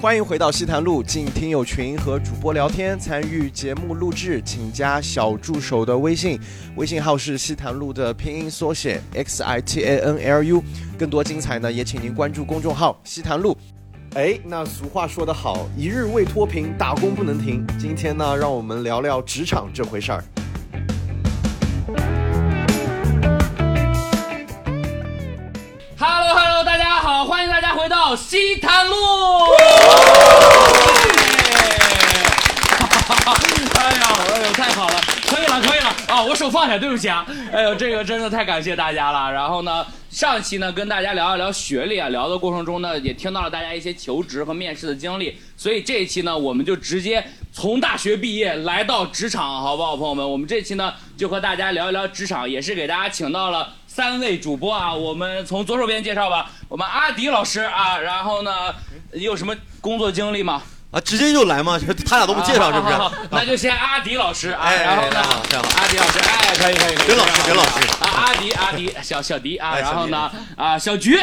欢迎回到西坛路，进听友群和主播聊天，参与节目录制，请加小助手的微信，微信号是西坛路的拼音缩写 XITANLU。更多精彩呢，也请您关注公众号西坛路。那俗话说得好，一日未脱贫，打工不能停。今天呢，让我们聊聊职场这回事儿。 Hello， 大家好，欢迎大家回到西坛路。哎呦，太好了，可以了啊！我手放下，对不起啊。哎呦，这个真的太感谢大家了。然后呢，上一期呢跟大家聊一聊学历啊，聊的过程中呢，也听到了大家一些求职和面试的经历。所以这一期呢，我们就直接从大学毕业来到职场，好不好，朋友们？我们这期呢就和大家聊一聊职场，也是给大家请到了3位主播啊。我们从左手边介绍吧，我们阿迪老师啊，然后呢，你有什么工作经历吗？ 直接就来吗？他俩都不介绍，是不是？ 那就先阿迪老师啊，然后呢，阿迪老师，可以， 刘老师啊，阿迪，小迪啊，然后呢，小菊，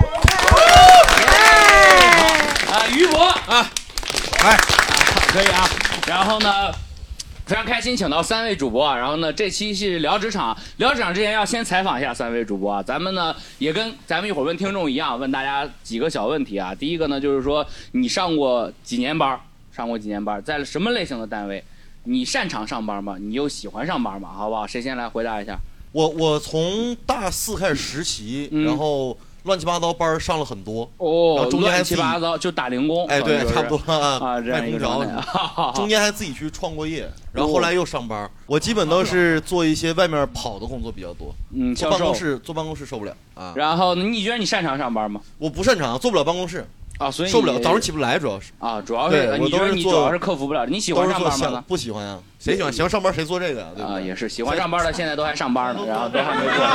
于博啊，可以啊，然后呢，非常开心请到3位主播啊，然后呢，这期是聊职场之前要先采访一下3位主播啊，咱们呢也跟咱们一会儿问听众一样，问大家几个小问题啊。第一个呢就是说你上过几年班，在什么类型的单位？你擅长上班吗？你又喜欢上班吗？好不好？谁先来回答一下？ 我从大4开始实习，然后乱七八糟班上了很多哦， 中间还乱七八糟就打零工， 对，差不多啊，这样一个状态。 中间还自己去创过业，然后后来又上班。我基本都是做一些外面跑的工作比较多，坐办公室受不了啊。 然后你觉得你擅长上班吗？ 我不擅长，坐不了办公室啊，所以受不了，早上起不来，主要是啊，主要是你觉得你主要是克服不了。你喜欢上班吗？ 不喜欢呀，谁喜欢上班谁做这个呀？对吧？ 也是喜欢上班的，现在都还上班呢，然后都还没做。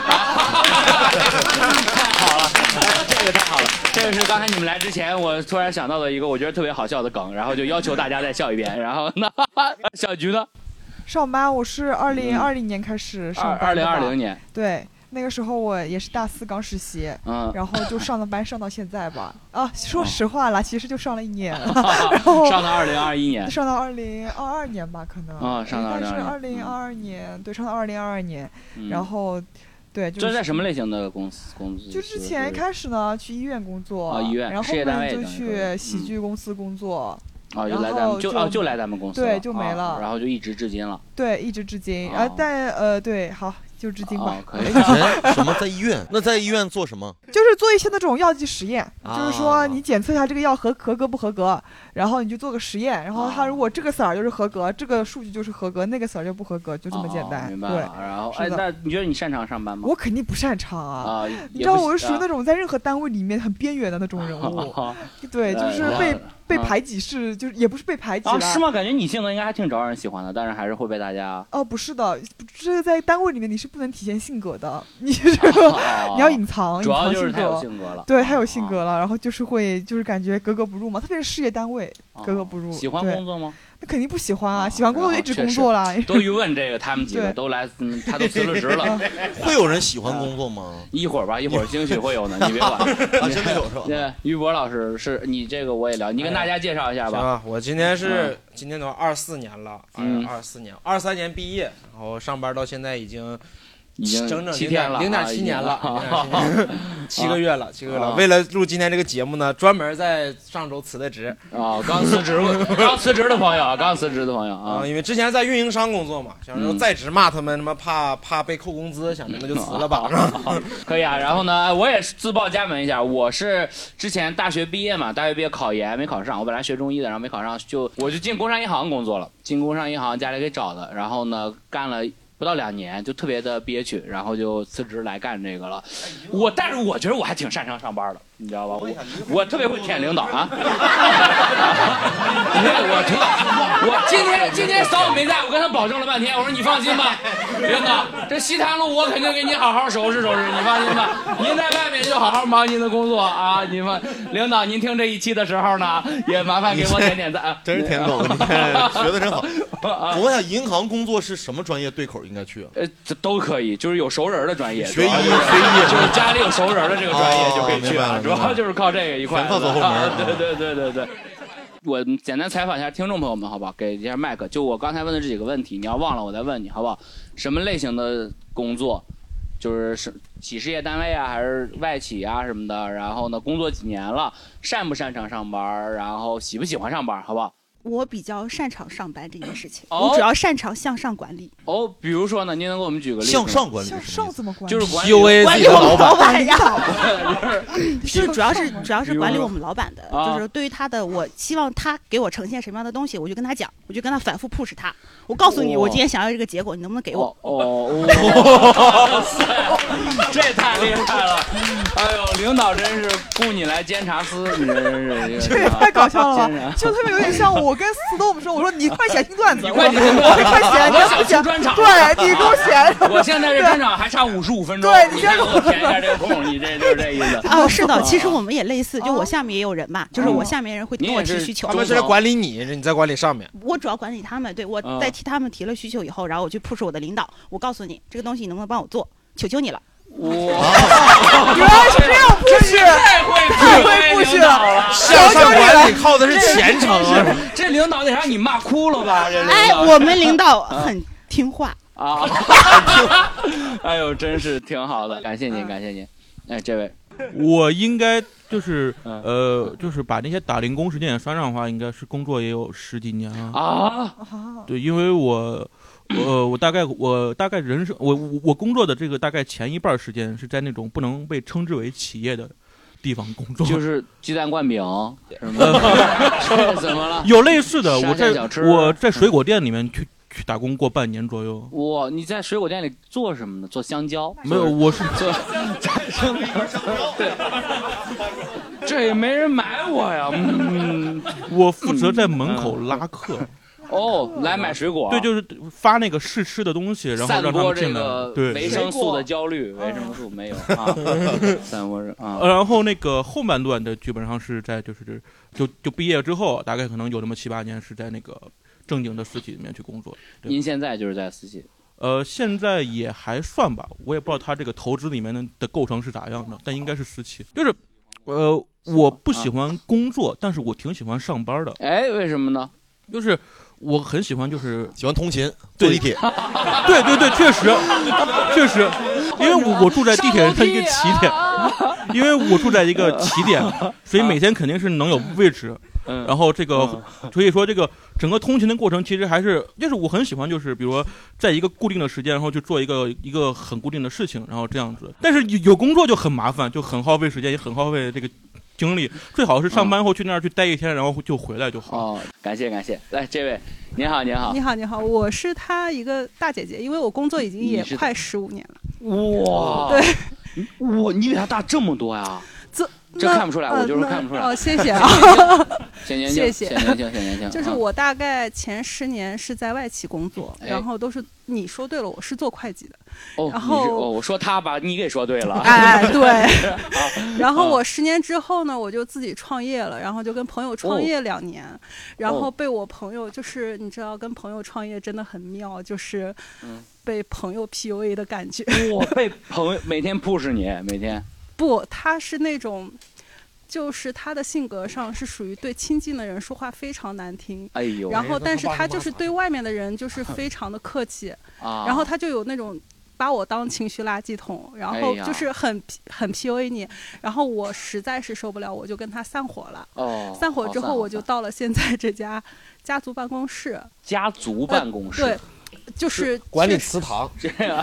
太好了，这个太好了，这个是刚才你们来之前我突然想到的一个我觉得特别好笑的梗，然后就要求大家再笑一遍。然后呢，小菊呢？ 上班我是2020年开始上班的吧。 2020年。 对。那个时候我也是大4刚实习，然后就上的班上到现在吧。说实话啦，其实就上了1年，然后上到2021年， 上到2022年吧，可能上到 2022年，对，上到2022年，然后对， 这是在什么类型的公司？ 就之前一开始呢去医院工作， 医院， 然后后面就去喜剧公司工作。 就来咱们就来咱们公司， 对，就没了， 然后就一直至今了。 对，一直至今，对，好。就至今吧。 可以。 什么在医院？那在医院做什么？ 就是做一些那种药剂实验，就是说你检测一下这个药合格不合格，然后你就做个实验，然后它如果这个色儿就是合格，这个数据就是合格，那个色儿就不合格，就这么简单。 明白了。然后那你觉得你擅长上班吗？ 我肯定不擅长啊！你知道我是属于那种在任何单位里面很边缘的那种人物，对，就是被排挤是，就是也不是被排挤了。 是吗？感觉你性格应该还挺招人喜欢的，但是还是会被大家。 不是的，这个在单位里面你是不能体现性格的，你要隐藏， 主要就是太有性格了。 对，太有性格了，然后就是感觉格格不入嘛，特别是事业单位格格不入。 喜欢工作吗？ 那肯定不喜欢啊！喜欢工作就一直工作了。 都一问这个，他们几个都来，他都辞了职了。 会有人喜欢工作吗？ 一会儿吧，一会儿兴许会有呢，你别管。 真的有是吧？ 对，于博老师是你这个我也聊，你跟大家介绍一下吧。 行啊，我今年都24年了，24年，23年毕业，然后上班到现在已经整整 7天了 ，0.7年了，7个月了。为了录今天这个节目呢，专门在上周辞的职刚辞职的朋友啊， 因为之前在运营商工作嘛，想说在职骂他们，怕被扣工资，想着那就辞了吧。 可以啊，然后呢，我也自报家门一下，我是之前大学毕业嘛，考研没考上，我本来学中医的，然后没考上，我就进工商银行工作了，进工商银行家里给找的，然后呢干了不到2年就特别的憋屈，然后就辞职来干这个了。但是我觉得我还挺擅长上班的，你知道吧？我特别会舔领导啊！我今天嫂子没在，我跟他保证了半天，我说你放心吧， 领导，这西坛路我肯定给你好好收拾收拾，你放心吧。您在外面就好好忙您的工作啊。领导，您听这一期的时候呢，也麻烦给我点点赞。 真是田总，你看学的真好。我问一下，银行工作是什么专业对口应该去啊？ 这都可以，就是有熟人的专业， 学医， 就是家里有熟人的这个专业就可以去了，主要就是靠这个一块。 全靠走后门。 对。我简单采访一下听众朋友们，好不好？给一下麦克。就我刚才问的这几个问题，你要忘了我再问你，好不好？什么类型的工作？就是企事业单位啊，还是外企啊什么的？然后呢，工作几年了？擅不擅长上班？然后喜不喜欢上班？好不好？ 我比较擅长上班这件事情，我主要擅长向上管理。 比如说呢，您能给我们举个例子？ 向上管理， 向上怎么管理？ 就是管理我们老板呀， 是主要是管理我们老板的，就是对于他的，我希望他给我呈现什么样的东西，我就跟他讲，我就跟他反复 push 他。我告诉你，我今天想要这个结果，你能不能给我？ 这太厉害了！哎呦，领导真是雇你来监察司，你真是这也太搞笑了吧！就特别有点像我跟司东说，我说你快写新段子， 你快写，我想出专场， 对，你给我写。 我现在这专场还差55分钟， 对，你先给我填一下这个空，你这就是这意思啊。是的，其实我们也类似，就我下面也有人嘛，就是我下面人会跟我提需求， 他们是在管理你在管理上面。 我主要管理他们，对我在替他们提了需求以后，然后我去 push 我的领导，我告诉你这个东西你能不能帮我做，求求你了。 哇，原来是这样push，太会push了。 向上管理靠的是虔诚啊， 这领导得让你骂哭了吧？ 我们领导很听话啊。哎呦，真是挺好的，感谢您，感谢您。哎，这位， 我应该就是就是把那些打零工时间也算上的话，应该是工作也有10几年了啊。 对，因为我大概人生我工作的这个大概前一半时间是在那种不能被称之为企业的地方工作， 就是鸡蛋灌饼什么怎么了？ 有类似的，我在水果店里面去打工过半年左右。 哇，你在水果店里做什么呢？做香蕉？ 没有，我是做对，这也没人买我呀。 我负责在门口拉客。 来买水果。 对，就是发那个试吃的东西，然后让他们进来。对， 维生素的焦虑，维生素没有啊。散播啊。 然后那个后半段的基本上是在就毕业之后，大概可能有这么7、8年是在那个正经的私企里面去工作。 您现在就是在私企？ 现在也还算吧，我也不知道他这个投资里面的构成是咋样的，但应该是私企。就是我不喜欢工作，但是我挺喜欢上班的。 哎，为什么呢？ 就是我很喜欢，就是喜欢通勤，坐地铁。 对，确实，因为我住在地铁上一个起点，因为我住在一个起点，所以每天肯定是能有位置。然后所以说这个整个通勤的过程其实还是就是我很喜欢，就是比如说在一个固定的时间，然后去做一个很固定的事情，然后这样子。但是有工作就很麻烦，就很耗费时间，也很耗费这个精力。最好是上班后去那儿去待1天，然后就回来就好。 感谢。来，这位，您好。 你好，我是他一个大姐姐，因为我工作已经也快15年了。 哇， 对， 你比他大这么多呀？这看不出来，我就是看不出来。 谢谢啊， 显年轻，显年轻。 就是我大概前10年是在外企工作，然后都是你说对了，我是做会计的。然后我说他把你给说对了。 哎，对。然后我10年之后呢，我就自己创业了，然后就跟朋友创业2年，然后被我朋友就是你知道，跟朋友创业真的很妙，就是被朋友 PUA 的感觉。 被朋友每天 push 你，每天。 不，他是那种，就是他的性格上是属于对亲近的人说话非常难听， 哎呦， 然后但是他就是对外面的人就是非常的客气，然后他就有那种把我当情绪垃圾桶，然后就是很 PUA 你，然后我实在是受不了，我就跟他散伙了。散伙之后我就到了现在这家家族办公室。 家族办公室。 对。就是管理祠堂， 这样。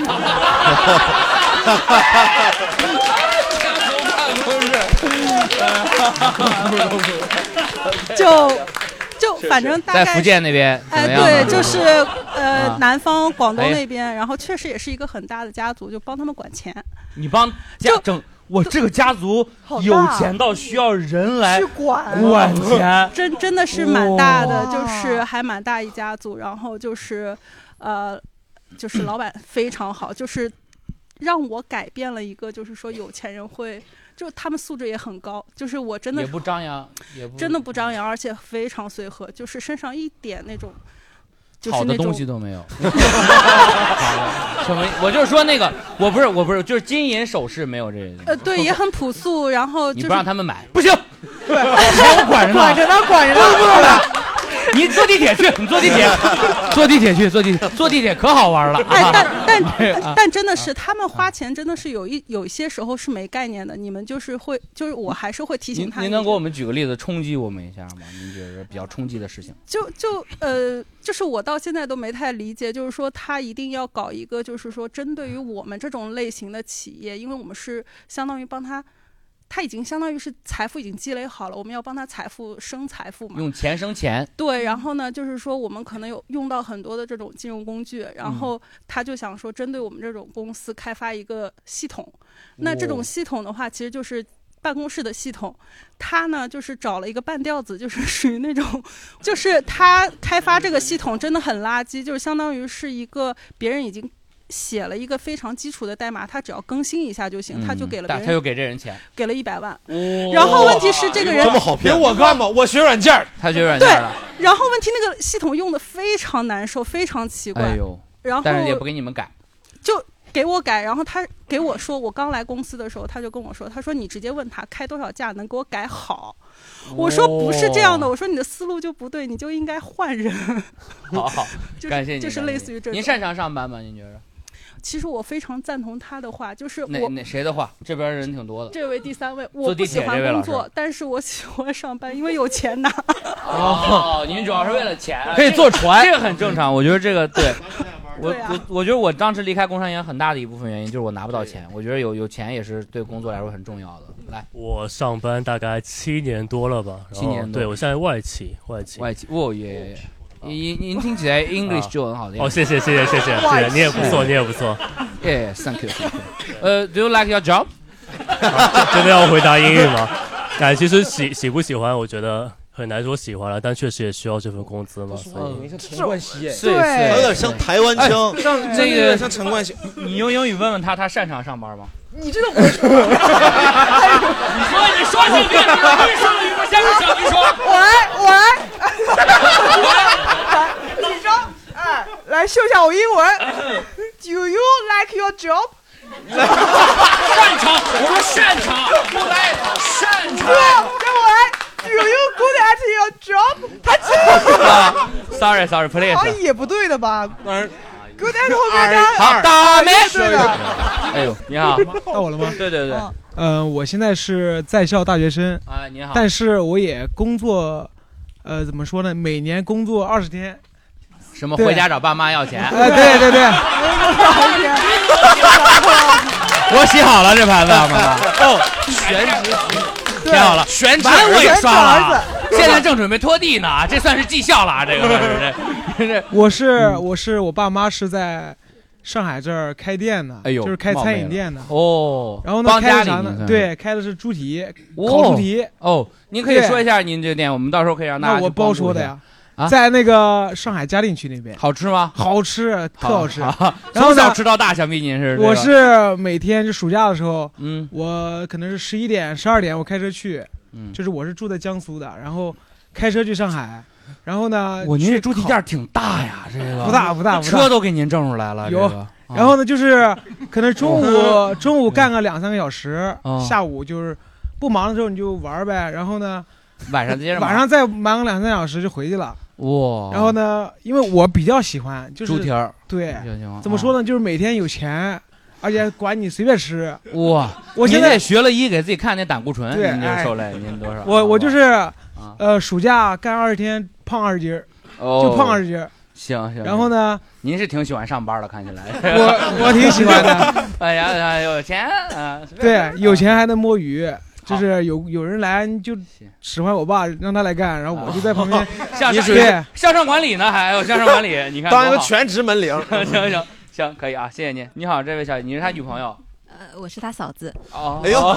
就反正大概在福建那边， 对，就是南方广东那边，然后确实也是一个很大的家族，就帮他们管钱。 你帮我这个家族有钱到需要人来管钱， 真的是蛮大的，就是还蛮大一家族，然后就是就是老板非常好，就是让我改变了一个，就是说有钱人会，就他们素质也很高，就是我真的也不张扬， 真的不张扬，而且非常随和，就是身上一点那种。 好的东西都没有，什么？我就是说那个，我不是，就是金银首饰没有这个。 对，也很朴素，然后、就是、 你不让他们买，不行， 对， 我管着呢， 管着呢。 你坐地铁去，你坐地铁，坐地铁可好玩了。 但真的是他们花钱真的是有一些时候是没概念的，你们就是我还是会提醒他。 您能给我们举个例子冲击我们一下吗？您觉得比较冲击的事情？ 就是我到现在都没太理解，就是说他一定要搞一个，就是说针对于我们这种类型的企业，因为我们是相当于帮他已经相当于是财富已经积累好了，我们要帮他生财富嘛， 用钱生钱。 对，然后呢，就是说我们可能有用到很多的这种金融工具，然后他就想说针对我们这种公司开发一个系统。那这种系统的话，其实就是办公室的系统。他呢就是找了一个半吊子，就是属于那种，就是他开发这个系统真的很垃圾，就是相当于是一个别人已经写了一个非常基础的代码，他只要更新一下就行，他就给了别人， 他又给这人钱， 给了100万。然后问题是这个人这么好骗， 我干吧，我学软件， 他学软件了。 对，然后问题那个系统用的非常难受，非常奇怪。 哎呦， 然后但是也不给你们改， 就给我改。然后他给我说，我刚来公司的时候，他就跟我说，他说你直接问他开多少价能给我改好。我说不是这样的，我说你的思路就不对，你就应该换人。 好，感谢你。 就是类似于这种。 您擅长上班吗？您觉得？ 其实我非常赞同他的话，就是哪谁的话？这边人挺多的。 这位第3位，我不喜欢工作，但是我喜欢上班，因为有钱拿。 哦，您主要是为了钱， 可以坐船， 这个很正常。我觉得这个对。我觉得我当时离开工商业很大的一部分原因就是我拿不到钱。我觉得有钱也是对工作来说很重要的。来， 我上班大概7年多了吧，7年多。对，我现在外企。 哦耶。您听起来 English 就很好的样子。 哦，谢谢，你也不错。 Thank you. Do you like your job？ 真的要回答英语吗？其实喜不喜欢，我觉得很难说喜欢了，但确实也需要这份工资嘛。所以像陈冠希， 对，有点像台湾腔， 像这个像陈冠希。 你用英语问问他擅长上班吗？ 你这个我说， 你说几遍？你说了一个下面小明说， 我来。几张？来秀一下我英文。Do you like your job？ 擅长，我说擅长，不来擅长。 让我来。Do you good at your job？ 他这 Sorry, please。 好也不对的吧？ 当然。 Good at 后面加好，大妹。 对的。 哎呦，你好。 到我了吗？ 对。 我现在是在校大学生。 啊，你好。 但是我也工作，怎么说呢？每年工作20天。 什么？回家找爸妈要钱？ 对。 我洗好了这盘子，妈妈。哦，选址填好了，选址我也刷了，现在正准备拖地呢，这算是绩效了，这个。 我爸妈是在上海这儿开店的，就是开餐饮店的。 哦。 然后呢，开的啥呢？对，开的是猪蹄，烤猪蹄。 哦，您可以说一下您这个店，我们到时候可以让大家。 那我不好说的呀。在那个上海嘉定区那边。 好吃吗？ 好吃，特好吃。 然后小吃到大，想必您是。 我是每天就暑假的时候，我可能是11点、12点我开车去，就是我是住在江苏的，然后开车去上海，然后呢， 您这猪蹄店挺大呀，这个不大， 车都给您挣出来了， 有。然后呢，就是可能中午干个2-3个小时，下午就是不忙的时候你就玩呗，然后呢， 晚上再忙个2-3小时就回去了。 哇！ 然后呢，因为我比较喜欢就是猪蹄儿， 对，怎么说呢？就是每天有钱，而且管你随便吃。 哇！ 我现在学了给自己看那胆固醇， 对， 您这受累您多少？ 我就是暑假干20天，胖20斤，就胖20斤。 行。 然后呢， 您是挺喜欢上班的，看起来。 我挺喜欢的。 哎呀，有钱啊！ 对，有钱还能摸鱼。就是有人来就使唤我爸让他来干，然后我就在旁边向上管理呢，还有向上管理，你看当一个全职门铃。 行，可以啊，谢谢您。你好，这位小姐，你是他女朋友？ 我是他嫂子。 哦， 哎呦，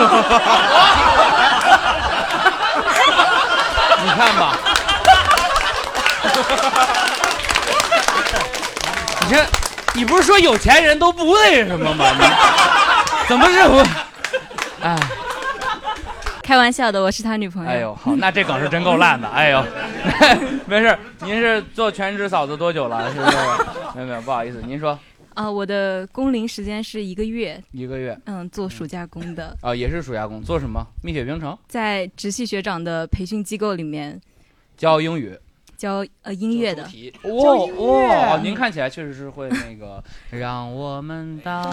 你看吧， 你不是说有钱人都不那什么吗？你怎么是我？哎， 开玩笑的，我是他女朋友。 哎呦，好，那这梗是真够烂的。哎呦，没事，您是做全职嫂子多久了？是不是？没有，不好意思，您说。 我的工龄时间是1个月。 1个月。 做暑假工的。 也是暑假工，做什么？蜜雪冰城。 在直系学长的培训机构里面教英语。 教音乐的。 哇，您看起来确实是会那个。让我们到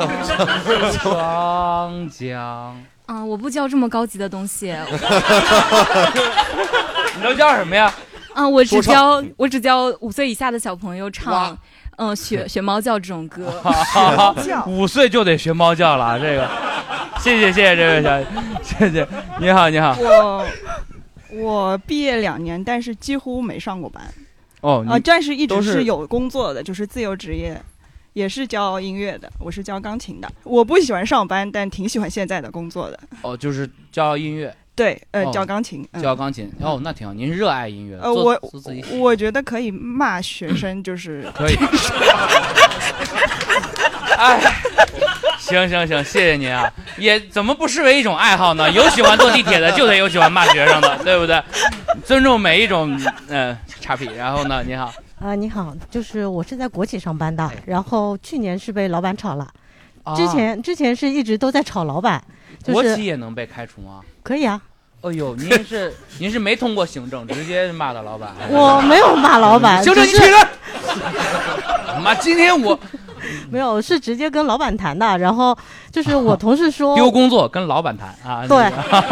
双江。 我不教这么高级的东西。 你都教什么呀？ 我只教5岁以下的小朋友唱。学猫叫这种歌。 5岁就得学猫叫了，这个。谢谢这位小姐，谢谢。你好。 我毕业2年，但是几乎没上过班。但是一直是有工作的，就是自由职业，也是教音乐的，我是教钢琴的。我不喜欢上班，但挺喜欢现在的工作的。 就是教音乐。 对，教钢琴。 教钢琴，那挺好。您热爱音乐的。 我觉得可以骂学生，就是可以。哎，行，谢谢您啊！也怎么不视为一种爱好呢？有喜欢坐地铁的，就得有喜欢骂学生的，对不对？尊重每一种差评。然后呢，你好。 你好，就是我是在国企上班的，然后去年是被老板炒了，之前是一直都在炒老板。 国企也能被开除吗？ 可以啊。 哎呦，您是没通过行政，直接骂的老板？ 我没有骂老板。 行政，你去人！妈，今天我没有，是直接跟老板谈的。然后就是我同事说丢工作跟老板谈啊。 对，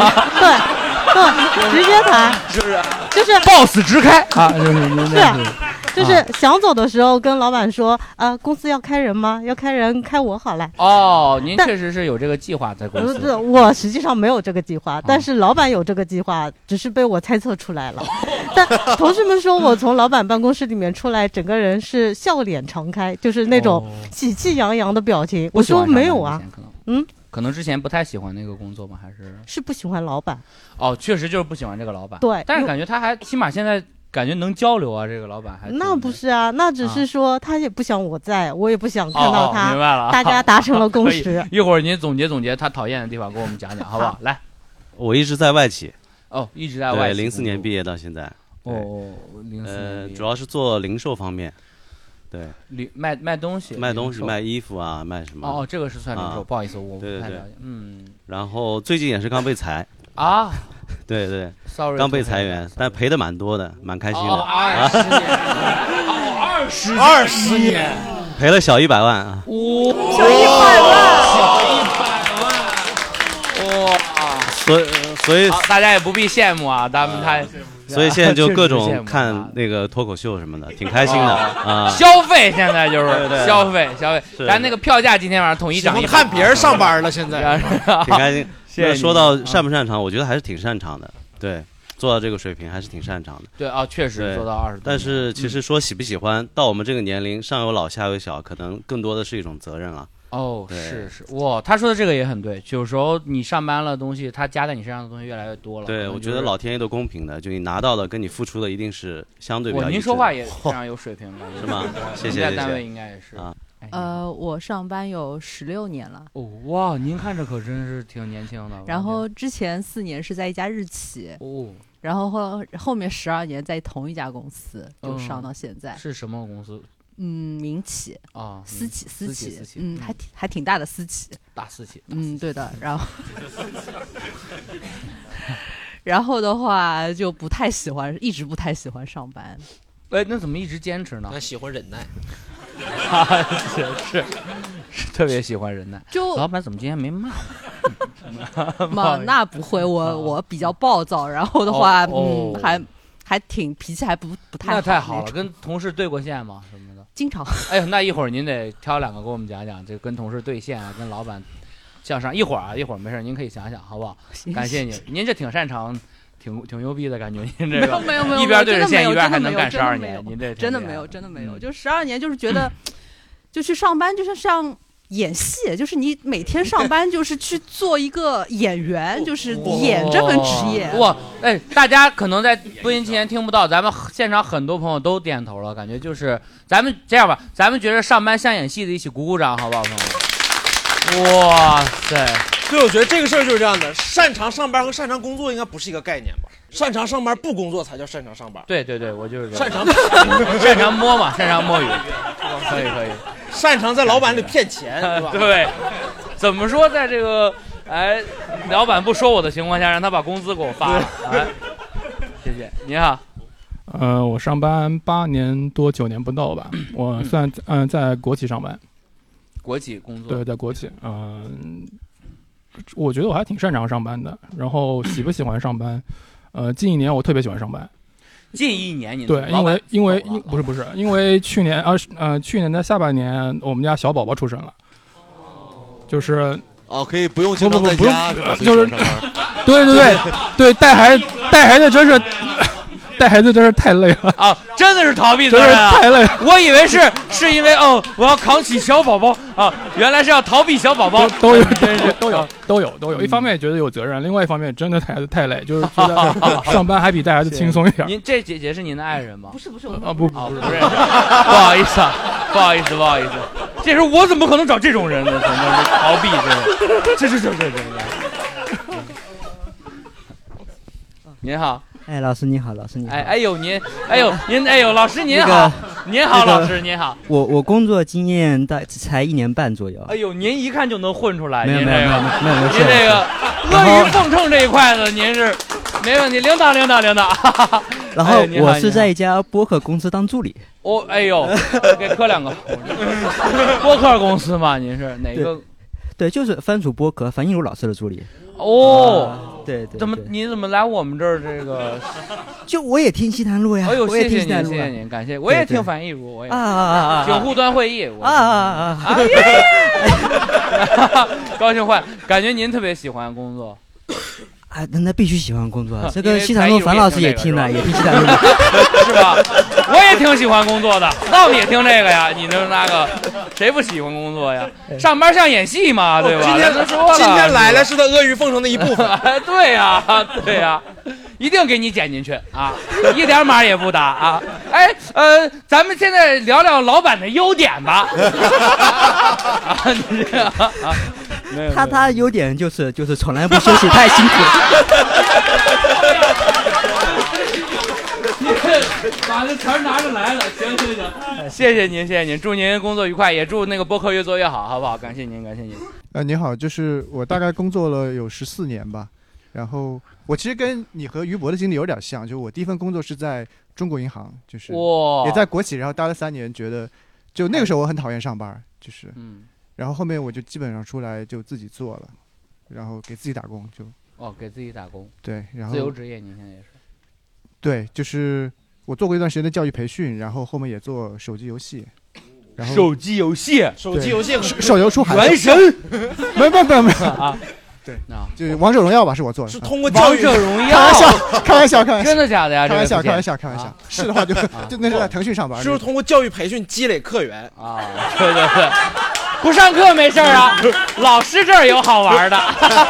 直接谈， 是不是？ 就是 boss 直开啊， 就是想走的时候跟老板说，公司要开人吗？要开人，开我好了。 您确实是有这个计划在公司。 不是，我实际上没有这个计划，但是老板有这个计划，只是被我猜测出来了。但同事们说我从老板办公室里面出来，整个人是笑脸常开，就是那种喜气洋洋的表情。我说没有啊， 可能之前不太喜欢那个工作吗？还是不喜欢老板？ 确实就是不喜欢这个老板。 对， 但是感觉他还起码现在。感觉能交流啊，这个老板还那不是啊，那只是说他也不想我在，我也不想看到他。 明白了， 大家达成了共识。 一会儿您总结他讨厌的地方，给我们讲讲，好不好？来， 我一直在外企。 一直在外企。 对，04年毕业到现在。 04年。 主要是做零售方面。对。 卖东西。 卖衣服啊，卖什么？ 这个是算零售，不好意思，我不太了解。 然后最近也是刚被裁。 啊。 对 ，sorry， 刚被裁员，但赔的蛮多的，蛮开心的。 20年， 赔了小100万啊！ 小100万，哇！ 所以大家也不必羡慕啊， 所以现在就各种看那个脱口秀什么的，挺开心的啊。 消费现在就是消费，咱那个票价今天晚上统一涨100。 看别人上班了，现在挺开心。说到擅不擅长，我觉得还是挺擅长的。对，做到这个水平还是挺擅长的。 对啊，确实做到20多。 但是其实说喜不喜欢，到我们这个年龄，上有老下有小，可能更多的是一种责任了。 是哇，他说的这个也很对。有时候你上班了东西，他加在你身上的东西越来越多了。 对，我觉得老天爷都公平的，就你拿到的跟你付出的一定是相对比较一致的。 您说话也非常有水平的， 是吗？谢谢。 在单位应该也是啊。 我上班有16年了。 哇，您看着可真是挺年轻的。 然后之前4年是在一家日企。然后后面12年在同一家公司，就上到现在。 是什么公司？ 民企啊， 私企，还挺大的私企。 大私企。 对的。然后的话就不太喜欢，一直不太喜欢上班。 那怎么一直坚持呢？ 他喜欢忍耐。 是特别喜欢忍耐。 就老板怎么今天没骂我？那不会，我比较暴躁，然后的话，还挺脾气还不太好。 那太好了，跟同事对过线吗？什么的？ 经常。 哎呦，那一会儿您得挑2个给我们讲讲，这跟同事对线啊，跟老板向上。一会儿没事，您可以想想，好不好？感谢您，您这挺擅长。挺牛逼的感觉，您这个没有一边对着线一边还能干12年，您这真的没有，就12年，就是觉得就去上班就是像演戏，就是你每天上班就是去做一个演员，就是演这份职业。 哇， 哎，大家可能在播音前听不到，咱们现场很多朋友都点头了，感觉就是咱们这样吧，咱们觉得上班像演戏的，一起鼓鼓掌，好不好，朋友？哇塞！ 所以我觉得这个事儿就是这样的，擅长上班和擅长工作应该不是一个概念吧？擅长上班不工作才叫擅长上班。 对对对，我就是擅长擅长摸嘛，擅长摸鱼，可以可以。 擅长在老板里骗钱，是吧？ 对，怎么说，在这个老板不说我的情况下，让他把工资给我发了。哎，谢谢。你好。 我上班8年多9年不到吧，我算在国企上班。 国企工作。对， 在国企。我觉得我还挺擅长上班的，然后喜不喜欢上班？近1年我特别喜欢上班。 近1年你对，因为不是，因为去年的下半年我们家小宝宝出生了，就是可以不用经常在家， 就是对，带孩子真是。带孩子真是太累了啊！真的是逃避责任啊！ 太累了。 我以为是因为我要扛起小宝宝啊，原来是要逃避小宝宝。 都有。一方面觉得有责任，另外一方面真的太累，就是觉得上班还比带孩子轻松一点。 您这姐姐是您的爱人吗？ 不是不不认识。不好意思，这时候我怎么可能找这种人呢？怎么逃避这。您好。 哎，老师你好，老师你好。 哎呦，您，老师您好，您好，老师您好。 我工作经验才1年半左右。 哎呦，您一看就能混出来。 没有。您这个阿谀奉承这一块子，您是没问题，领导。 然后我是在一家播客公司当助理。 哎呦，给磕2个。播客公司吗？您是哪个？ 对，就是番薯播客樊一茹老师的助理。对， 你怎么来我们这儿这个？ 就我也听西坛路呀。 哎呦，谢谢您， 感谢。我也听樊一茹，我也景户端会议高兴坏，感觉您特别喜欢工作。 那必须喜欢工作。这个西坛路樊老师也听了，也听西坛路， 是吧？我也挺喜欢工作的，到底也听这个呀？你那个谁不喜欢工作呀？上班像演戏嘛，对吧？ 今天来了是他阿谀奉承的一部分。 对呀，一定给你剪进去啊，一点码也不打啊！咱们现在聊聊老板的优点吧。 他优点就是从来不休息，太辛苦了。 把这词儿拿着来了，行，谢谢您，祝您工作愉快，也祝那个播客越做越好，好不好？感谢您。 你好，就是我大概工作了有14年吧，然后我其实跟你和于博的经历有点像，就我第一份工作是在中国银行，就是也在国企，然后待了3年，觉得就那个时候我很讨厌上班，就是然后后面我就基本上出来就自己做了，然后给自己打工给自己打工。 对，然后自由职业，您现在也是。对， 就是我做过一段时间的教育培训，然后后面也做手机游戏。然后手机游戏手游出海。 原神。 没有啊。对，就是王者荣耀吧，是我做的。 是通过教育。 王者荣耀。 开玩笑。 真的假的呀？ 开玩笑。是的话就那是在腾讯上班。 是不是通过教育培训积累客源啊？对。不上课没事啊，老师这儿有好玩的。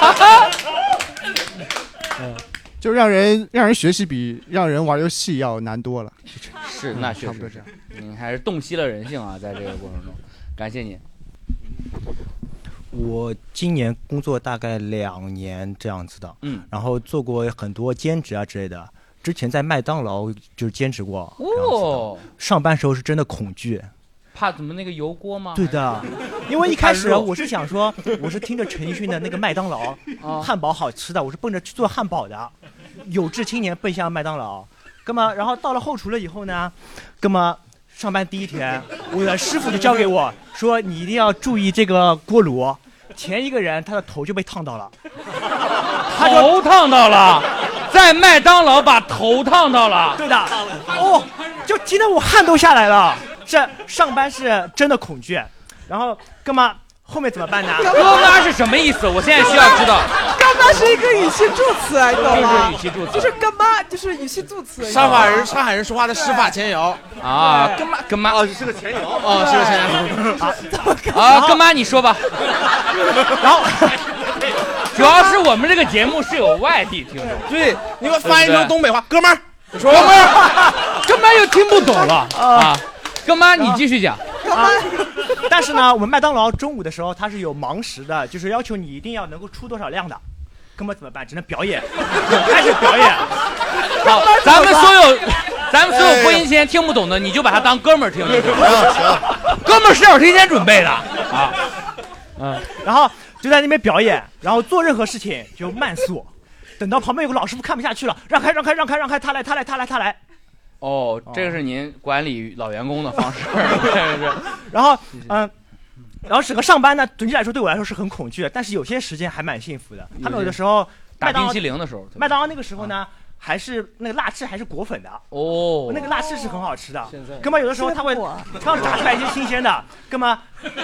就让人学习比让人玩游戏要难多了。 是，那确实是。您还是洞悉了人性啊，在这个过程中，感谢您。 我今年工作大概2年这样子的，然后做过很多兼职啊之类的。之前在麦当劳就是兼职过，上班时候是真的恐惧。 怕怎么那个油锅吗？ 对的，因为一开始我是想说，我是听着陈奕迅的那个麦当劳汉堡好吃的，我是奔着去做汉堡的，有志青年奔向麦当劳。然后到了后厨了以后呢，上班第1天，我的师傅就交给我说，你一定要注意这个锅炉。前一个人他的头就被烫到了， 头烫到了，在麦当劳把头烫到了。 对的，就听得我汗都下来了。这上班是真的恐惧，然后后面怎么办呢？ 哥妈是什么意思？我现在需要知道。 干妈是一个语气助词，你懂吗？ 语气助词就是干妈，就是语气助词。 上海人说话的施法前摇啊，干妈是个前摇是个前摇啊，干妈你说吧。 然后主要是我们这个节目是有外地听众， 对，你们翻译成东北话，哥们儿， 哥们儿，哥们儿又听不懂了啊！哥们儿，你继续讲。 但是呢，我们麦当劳中午的时候它是有盲食的，就是要求你一定要能够出多少量的。哥们儿怎么办？只能表演，开始表演。 好，咱们所有播音前听不懂的，你就把它当哥们儿听就行。哥们儿是要提前准备的啊。 然后就在那边表演，然后做任何事情就慢速，等到旁边有个老师傅看不下去了，让开，他来。 哦，这个是您管理老员工的方式。 然后整个上班呢，总体来说对我来说是很恐惧的，但是有些时间还蛮幸福的。他们有的时候打冰淇淋的时候， 麦当劳那个时候呢，还是那个辣翅还是裹粉的哦， 那个辣翅是很好吃的。哥们有的时候他会刚炸出来一些新鲜的，哥们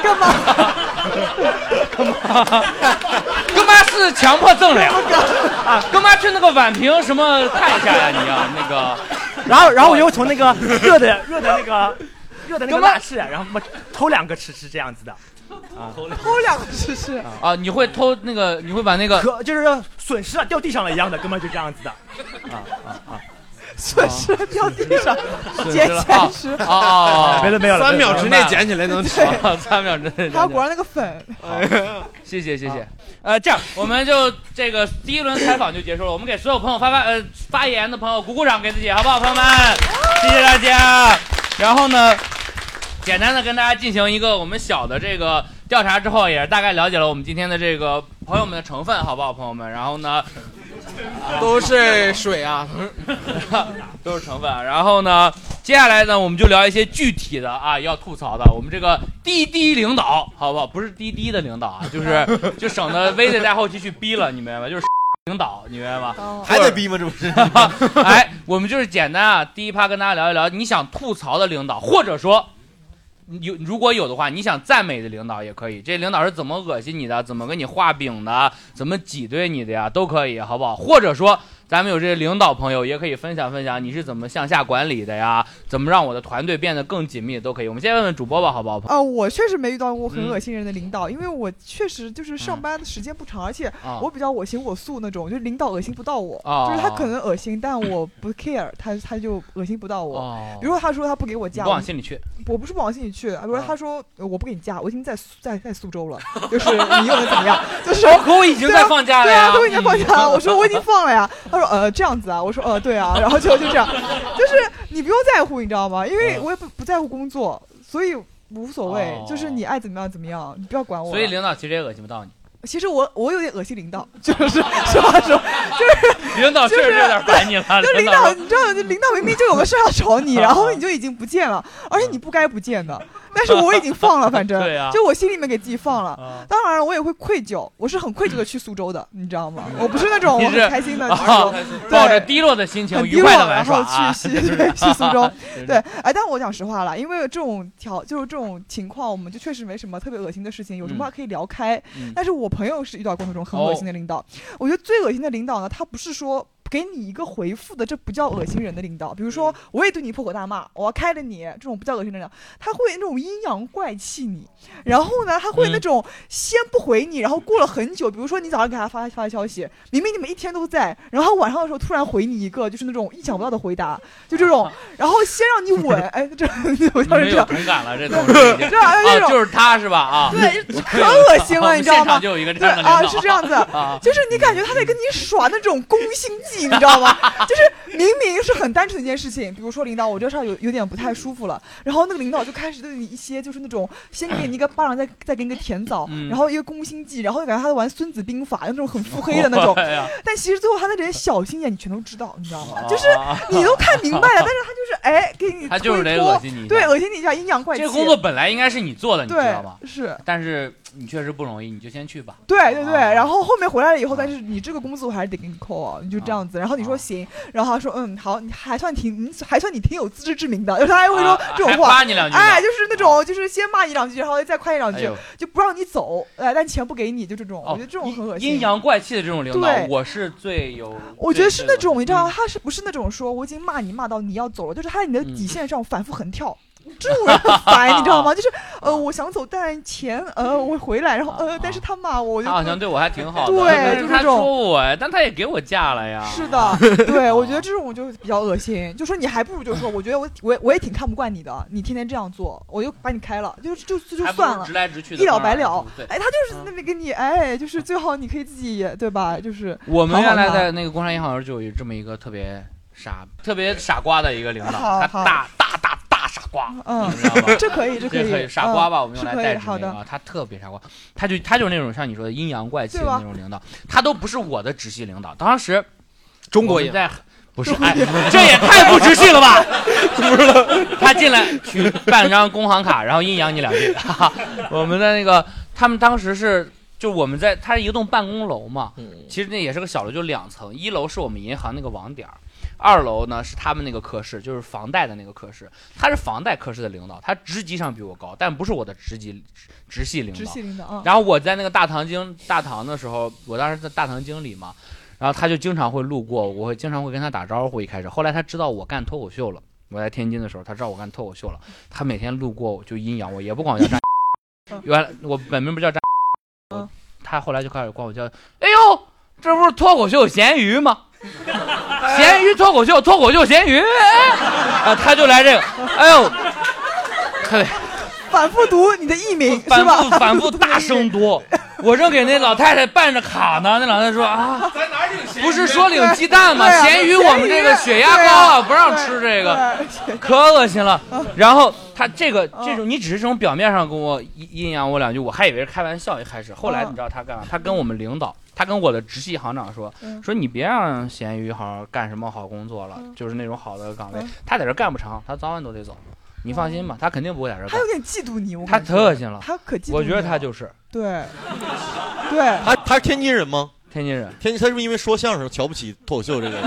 是强迫症了呀！啊，哥们去那个宛平什么看一下呀？你呀那个， 然后我又从那个热的那个辣翅，然后偷2个吃这样子的。 偷2个吃啊！你会偷那个？你会把那个就是损失了掉地上了一样的，根本就这样子的。 损失了掉地上，捡起来吃啊！ 没了 ，3秒之内捡起来能吃 ，3秒之内。 还有果然那个粉。 谢谢。这样我们就这个第一轮采访就结束了。我们给所有朋友发言的朋友鼓掌，给自己好不好，朋友们？谢谢大家。然后呢，简单的跟大家进行一个我们小的这个调查之后，也是大概了解了我们今天的这个朋友们的成分，好不好，朋友们？然后呢， 都是水啊， 都是成分。然后呢，接下来呢，我们就聊一些具体的啊，要吐槽的。我们这个滴滴领导，好不好？不是滴滴的领导啊，就省得微得在后期去逼了，你明白吗？就是领导，你明白吗？ 还得逼吗？这不是？ 哎，我们就是简单啊，第一趴跟大家聊一聊你想吐槽的领导，或者说如果有的话，你想赞美的领导也可以。这领导是怎么恶心你的，怎么给你画饼的，怎么挤兑你的呀，都可以，好不好？或者说咱们有这些领导朋友也可以分享你是怎么向下管理的呀，怎么让我的团队变得更紧密都可以。我们先问问主播吧，好不好？ 我确实没遇到过很恶心人的领导，因为我确实就是上班的时间不长，而且我比较我行我素那种，就是领导恶心不到我，就是他可能恶心，但我不 care， 他就恶心不到我。比如说他说他不给我假， 不往心里去。 我不是不往心里去，比如说他说我不给你假，我已经在苏州了，就是你又能怎么样？就是我已经在放假了呀， 对啊，都已经放假了。我说我已经放了呀，他说这样子啊，我说对啊，然后就这样，就是你不用在乎，你知道吗？因为我也不在乎工作，所以无所谓，就是你爱怎么样怎么样，你不要管我。 所以领导其实也恶心不到你。 其实我有点恶心领导，就是实话说，就是领导确实有点烦你了。 就领导，你知道，领导明明就有个事要找你，然后你就已经不见了，而且你不该不见的。但是我已经放了，反正对啊， 就我心里面给自己放了。当然我也会愧疚，我是很愧疚的去苏州的，你知道吗？我不是那种很开心的， 抱着低落的心情愉快的玩耍然后去苏州。对，但我讲实话了，因为这种就是这种情况，我们就确实没什么特别恶心的事情，有什么话可以聊开。但是我朋友是遇到过那种很恶心的领导，我觉得最恶心的领导呢，他不是说给你一个回复的，这不叫恶心人的领导。比如说我也对你破口大骂，我要开了你，这种不叫恶心的领导。他会那种阴阳怪气你，然后呢他会那种先不回你，然后过了很久，比如说你早上给他发消息，明明你们一天都在，然后晚上的时候突然回你一个就是那种意想不到的回答，就这种，然后先让你稳，哎，这我当时这样同感了，这同事就是他是吧？啊， 对，可恶心了，你知道吗？ 现场就有一个这样的领导啊，是这样子，就是你感觉他在跟你耍那种攻心计，你知道吗？就是明明是很单纯的一件事情，比如说领导我这上有点不太舒服了，然后那个领导就开始对你一些就是那种先给你一个巴掌，再给你个甜枣，然后一个攻心计，然后感觉他在玩孙子兵法，那种很腹黑的那种。但其实最后他那点小心眼你全都知道，你知道吗？就是你都看明白了，但是他就是给你他就是得恶心你， 对，恶心你一下，阴阳怪气。 这个工作本来应该是你做的，你知道吗？ 是， 但是你确实不容易，你就先去吧。 对，然后后面回来了以后，但是你这个工资我还是得给你扣啊，你就这样子。然后你说行，然后他说好，你还算你挺有自知之明的，就是他还会说这种话， 夸你两句， 哎，就是那种就是先骂你两句，然后再夸你两句，就不让你走，但钱不给你，就这种，我觉得这种很恶心。 阴阳怪气的这种领导，我是最有， 我觉得是那种你知道他是不是那种说我已经骂你骂到你要走了，就是他在你的底线上反复横跳。 这种人很烦，你知道吗？就是我想走，但钱我回来，然后但是他骂我， 他好像对我还挺好的， 对，就是他说我，但他也给我嫁了呀。 是的，对，我觉得这种就比较恶心。就说你还不如就说，我觉得我也挺看不惯你的，你天天这样做，我就把你开了，就算了， 直来直去的， 一了百了。哎，他就是那边给你，哎，就是最好你可以自己对吧？就是我们原来在那个工商银行就有这么一个特别傻瓜的一个领导，他大傻瓜，你知道吗？ 这可以， 傻瓜吧，我们用来代指那个，他特别傻瓜，他就是那种像你说的阴阳怪气的那种领导，他都不是我的直系领导。当时中国也在，不是，哎，这也太不直系了吧？不是，他进来去办张工行卡，然后阴阳你2句。我们的那个，他们当时是。就我们在，它是一栋办公楼嘛，其实那也是个小楼，就2层，1楼是我们银行那个网点，2楼呢是他们那个科室，就是房贷的那个科室，他是房贷科室的领导，他职级上比我高，但不是我的直系领导。然后我在那个大堂的时候，我当时在大堂经理嘛，然后他就经常会路过，我会经常会跟他打招呼。一开始，后来他知道我干脱口秀了，我在天津的时候，他知道我干脱口秀了，他每天路过我就阴阳我，也不管我叫张，原来我本名不叫张。他后来就开始管我叫，哎呦，这不是脱口秀咸鱼吗？咸鱼脱口秀咸鱼，啊，他就来这个，哎呦， 反复读你的艺名是吧？ 反复大声读，我正给那老太太办着卡呢，那老太太说啊，不是说领鸡蛋吗？咸鱼我们这个血压高啊，不让吃这个，可恶心了。然后他这种你只是这种表面上跟我阴阳我2句，我还以为是开玩笑。一开始，后来你知道他干嘛？他跟我们领导，他跟我的直系行长说你别让咸鱼好好干什么好工作了，就是那种好的岗位，他在这干不成，他早晚都得走。你放心吧，他肯定不会在这干。 他有点嫉妒你， 他可恶心了， 他可嫉妒你了。 我觉得他就是对， 他是天津人吗？ 天津人， 他是不是因为说相声瞧不起脱口秀这个？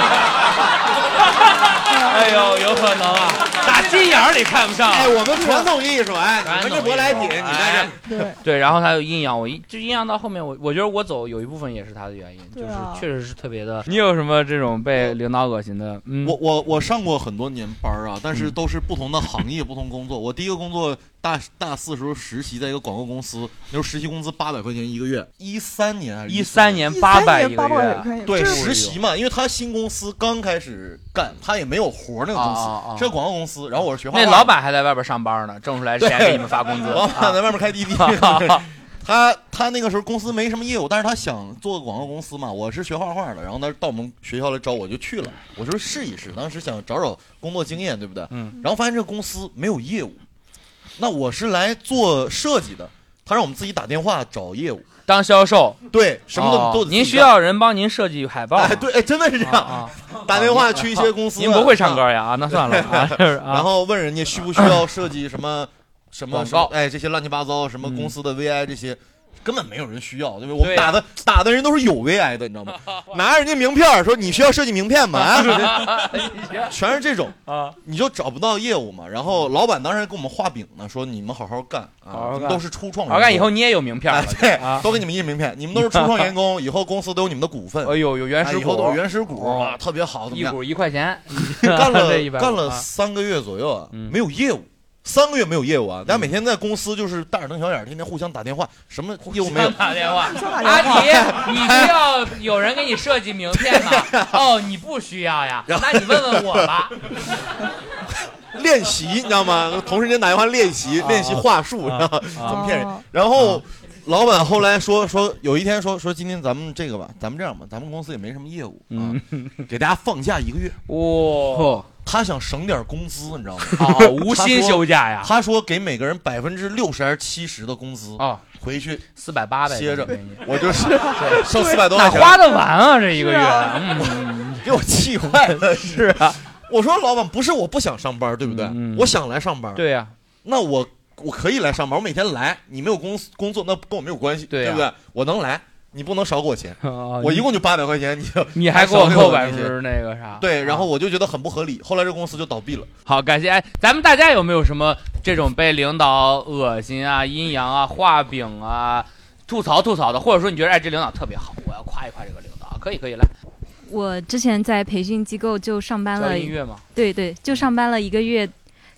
哎呦，有可能啊，打心眼里看不上。 哎，我们传统艺术，哎，你们这舶来品，你在这。对，然后他就阴阳我，就阴阳到后面，我觉得我走有一部分也是他的原因，就是确实是特别的。你有什么这种被领导恶心的？ 我上过很多年班啊，但是都是不同的行业、不同工作。我第一个工作大4时候实习在一个广告公司，那时候实习工资800块钱1个月。13年还是 13年800一个月？ 对，实习嘛，因为他新公司刚开始干，他也没有活那个公司，是个广告公司。然后我是学画画， 那老板还在外边上班呢，挣出来钱给你们发工资。 老板在外面开滴滴。他那个时候公司没什么业务，但是他想做个广告公司嘛。我是学画画的，然后他到我们学校来找我，就去了。我说试一试，当时想找工作经验，对不对？然后发现这个公司没有业务。那我是来做设计的，他让我们自己打电话找业务， 当销售。 对，什么都您需要人帮您设计海报。 哎，对，哎，真的是这样。打电话去一些公司。 您不会唱歌呀？啊，那算了。 然后问人家需不需要设计什么广告，哎，这些乱七八糟，什么公司的 VI 这些。根本没有人需要，对不对？我们打的人都是有 VI 的，你知道吗？拿人家名片说你需要设计名片吗？啊，全是这种啊，你就找不到业务嘛。然后老板当时给我们画饼呢，说你们好好干啊，都是初创员工。 好干以后你也有名片了， 对，都给你们印名片。你们都是初创员工，以后公司都有你们的股份。 哎呦，有原始股， 以后都有原始股啊，特别好， 一股1块钱。 干了3个月左右啊，没有业务。3个月没有业务啊！大家每天在公司就是大眼瞪小眼，天天互相打电话，什么业务没有？ 打电话，阿迪，你需要有人给你设计名片吗？哦，你不需要呀，那你问问我吧。 练习，你知道吗？同事间打电话练习话术，然后怎么骗人。然后老板后来说有一天说今天咱们这个吧，咱们这样吧，咱们公司也没什么业务啊，给大家放假1个月。 哇！ 他想省点工资，你知道吗？ 无薪休假呀！ 他说给每个人60%还是70%的工资啊， 回去 480 歇着。我就是剩400多块钱， 哪花得完啊？这1个月， 给我气坏了。 是啊， 我说老板，不是我不想上班，对不对？我想来上班。 对呀， 那我可以来上班，我每天来。你没有工作，那跟我没有关系，对不对？我能来。你不能少给我钱，我一共就800块钱， 你还给我扣50%那个啥？ 对，然后我就觉得很不合理，后来这公司就倒闭了。 好，感谢。哎，咱们大家有没有什么这种被领导恶心啊、阴阳啊、画饼啊、吐槽的，或者说你觉得这领导特别好，我要夸一夸这个领导？可以来。 我之前在培训机构就上班了， 音乐吗？ 对，就上班了1个月。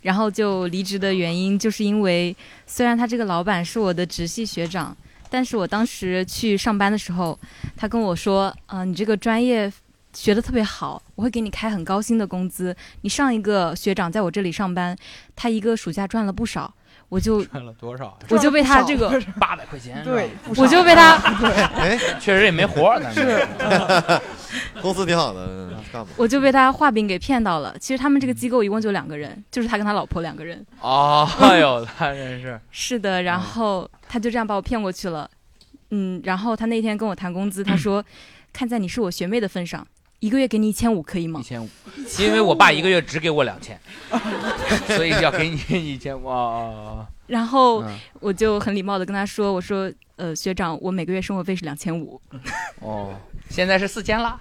然后就离职的原因就是因为虽然他这个老板是我的直系学长，但是我当时去上班的时候，他跟我说，你这个专业学得特别好，我会给你开很高薪的工资。你上一个学长在我这里上班，他一个暑假赚了不少，我就赚了多少？ 我就被他这个 800块钱， 对， 我就被他， 哎， 确实也没活儿， 是， 公司挺好的，干吧。 我就被他画饼给骗到了。其实他们这个机构一共就2个人，就是他跟他老婆2个人。 哦，哎呦，他真是。 是的，然后他就这样把我骗过去了。然后他那天跟我谈工资，他说，看在你是我学妹的份上，1个月给你1500可以吗 ？1500，因为我爸1个月只给我2000，所以要给你1500啊。 然后我就很礼貌的跟他说，我说，学长，我每个月生活费是2500。 哦，现在是4000了，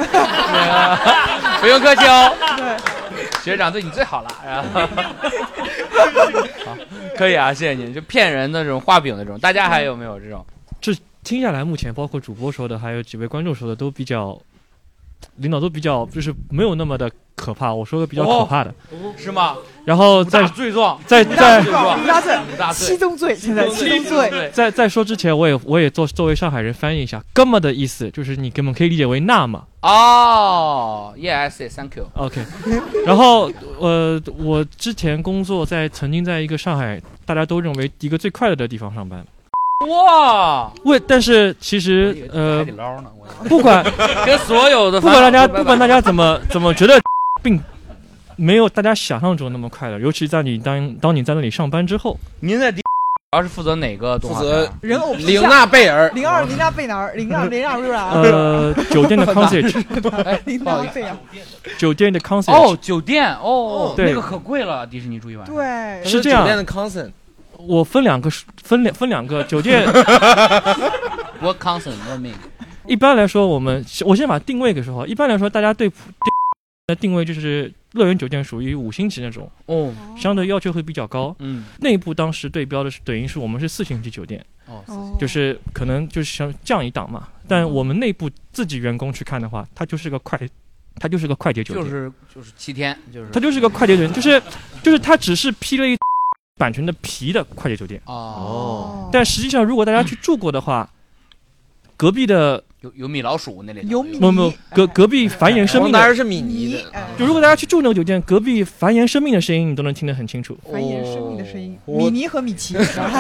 不用客气哦。 对， 学长对你最好了。然后，好，可以啊，谢谢您。就骗人的这种画饼的这种，大家还有没有这种？ 这听下来，目前包括主播说的，还有几位观众说的，都比较，领导都比较，就是没有那么的可怕。我说个比较可怕的， 是吗？ 然后在罪状， 在七宗罪，现在七宗罪。 在说之前，我也作为上海人翻译一下，哥们的意思就是你根本可以理解为那么。 哦 ，Yes, thank you. OK， 然后我之前工作曾经在一个上海大家都认为一个最快乐的地方上班。 哇！ 但是其实海底捞呢， 不管跟所有的不管大家怎么觉得，并没有大家想象中那么快乐，尤其在你当你在那里上班之后。 您在主要是负责哪个动画？ 负责人偶玲娜贝尔 ，02琳娜贝尔，琳娜瑞尔。 酒店的 concierge， 琳娜贝尔， 酒店的 concierge。 哦，酒店哦， 对， 那个可贵了，迪士尼住一晚上。 对， 是这样。 酒店的 concierge。 我分两个酒店。 What concern? What mean? 一般来说，我先把定位给说好。一般来说，大家对的定位就是乐园酒店属于5星级那种，相对要求会比较高。内部当时对标的是等于是我们是4星级酒店，就是可能就是想降一档嘛。但我们内部自己员工去看的话，它就是个快捷酒店， 就是7天， 它就是个快捷酒店，就是它只是披了一版权的皮的快捷酒店。但实际上如果大家去住过的话，隔壁的有米老鼠那里有米， 隔壁繁衍生命的当然是米妮的。 就如果大家去住那个酒店，隔壁繁衍生命的声音你都能听得很清楚。 繁衍生命的声音，米妮和米奇。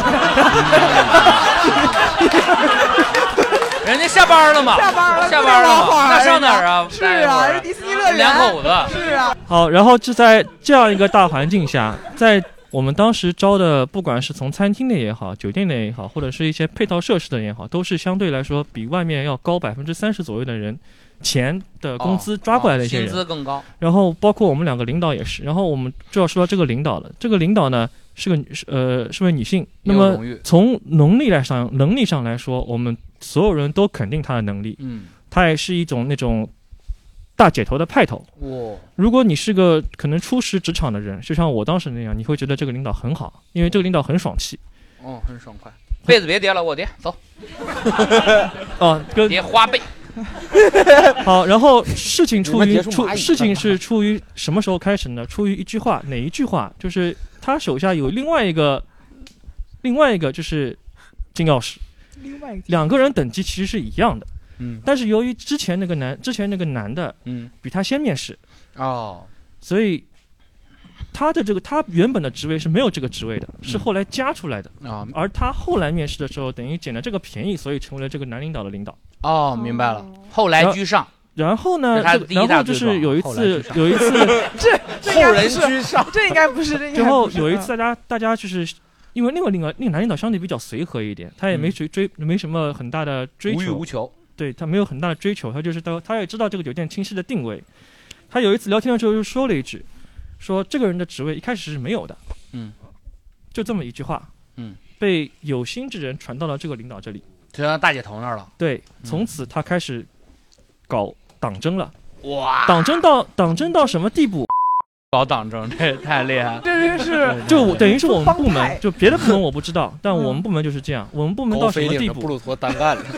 人家下班了嘛？下班了嘛？那上哪儿啊？ 是啊，是迪士尼乐园。 2口子。 是啊。 好，然后就在这样一个大环境下，在我们当时招的，不管是从餐厅的也好，酒店的也好，或者是一些配套设施的也好，都是相对来说比外面要高30%左右的人，钱的工资抓过来的一些人， 薪资更高。 然后包括我们2个领导也是，然后我们就要说到这个领导了。这个领导呢是位女性，那么从能力上来说，我们所有人都肯定她的能力。她也是一种那种大姐头的派头。如果你是个可能初识职场的人，就像我当时那样，你会觉得这个领导很好，因为这个领导很爽气。 很爽快。被子别叠了，我叠，走。叠花被。 好，然后事情是出于什么时候开始呢？出于一句话，哪一句话？就是他手下有另外一个就是金钥匙，2个人等级其实是一样的。但是由于之前那个男的，比他先面试，所以他原本的职位是没有这个职位的，是后来加出来的。而他后来面试的时候，等于捡了这个便宜，所以成为了这个男领导的领导。 明白了，后来居上。 然后呢？然后就是有一次， 这后人居上，这应该不是。 然后有一次，大家就是因为那个男领导相对比较随和一点，他也没什么很大的追求， 无欲无求。 对，他没有很大的追求，他也知道这个酒店清晰的定位。他有一次聊天的时候就说了一句，说这个人的职位一开始是没有的，就这么一句话，被有心之人传到了这个领导这里， 传到大姐头那儿了。 对，从此他开始搞党争了。 哇！ 党争到什么地步？ 搞党争，这太厉害了！ 这是就等于是我们部门，就别的部门我不知道，但我们部门就是这样。我们部门到什么地步？ 布鲁托单干了。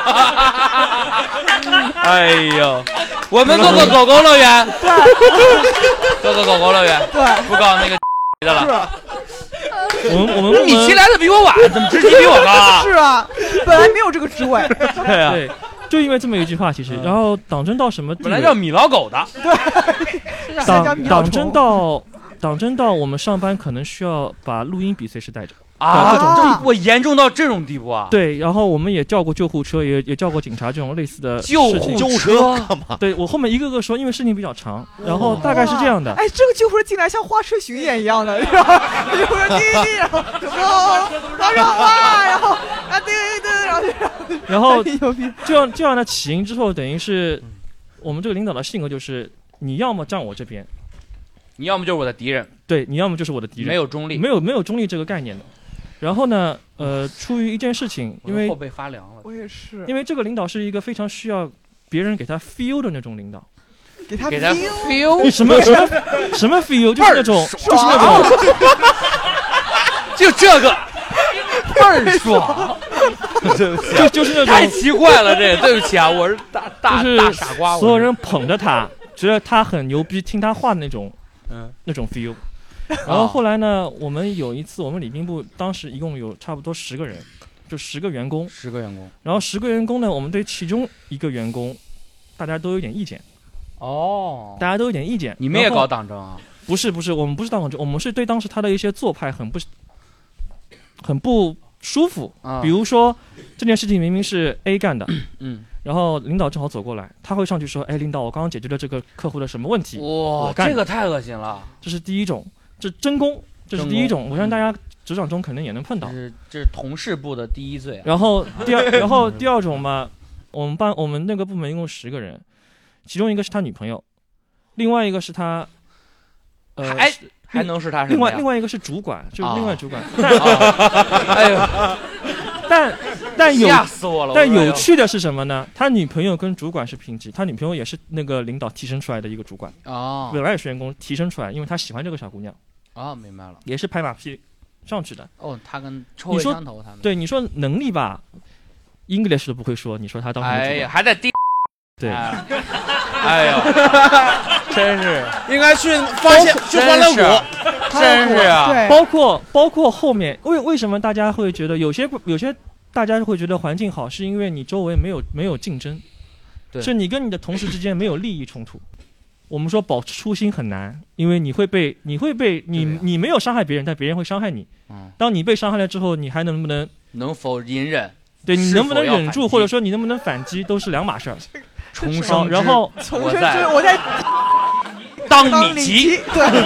哎呦，我们做个狗狗乐园，做个狗狗乐园， 对， 不搞那个的了。 我们米奇来的比我晚，怎么职级比我高？ 是啊，本来没有这个职位。 对啊，对，就因为这么一句话，其实，然后党争到什么地位？ 本来叫米老狗的， 对， 党争到我们上班可能需要把录音笔随时带着。 我严重到这种地步啊！ 对，然后我们也叫过救护车，也叫过警察，这种类似的救护车干嘛？ 对，我后面一个个说，因为事情比较长，然后大概是这样的。 哎，这个救护车进来像花车巡演一样的，是吧？救护车滴滴，然后哇，然后啊对， 然后这样的起因之后，等于是我们这个领导的性格就是，你要么站我这边， 你要么就是我的敌人， 对，你要么就是我的敌人， 没有中立， 没有中立这个概念的。然后呢，出于一件事情，因为后背发凉了， 我也是， 因为这个领导是一个非常需要别人给他 feel 的那种领导， 给他 feel 什么 feel， 就是那种， 就这个倍儿爽， 就是那种太奇怪了，这对不起啊，我是大傻瓜， 所有人捧着他，觉得他很牛逼，听他话的那种feel。然后后来呢，我们有一次，我们礼宾部当时一共有差不多10个人，就10个员工。然后10个员工呢，我们对其中一个员工，大家都有点意见。 哦， 大家都有点意见。 你们也搞党争啊？ 不是，我们不是党争，我们是对当时他的一些做派很不舒服。比如说这件事情明明是 A 干的，然后领导正好走过来，他会上去说：“哎，领导，我刚刚解决了这个客户的什么问题？” 哇，这个太恶心了。 这是第一种。这真功，这是第一种，我相信大家职场中可能也能碰到。 这是同事部的第一罪。 然后第二种嘛，我们那个部门一共10个人，其中一个是他女朋友，另外一个是他， 还能是他什么？ 另外一个是主管，就是另外主管。 哎呦，吓死我了！ 但有趣的是什么呢？他女朋友跟主管是平级，他女朋友也是那个领导提升出来的一个主管本来也是员工提升出来，因为他喜欢这个小姑娘。 明白了， 也是拍马屁上去的。 他跟臭味相投，他们。 对，你说能力吧 ，English 都不会说，你说他当时哎呀，还在低。 对， 哎呦，真是应该去发现去欢乐谷， 真是啊。 包括后面为什么大家会觉得有些大家会觉得环境好，是因为你周围没有竞争，是你跟你的同事之间没有利益冲突。我们说保持初心很难，因为你没有伤害别人，但别人会伤害你。当你被伤害了之后，你还能否隐忍？ 对，你能不能忍住，或者说你能不能反击，都是两码事儿。 重生， 然后我在当米奇，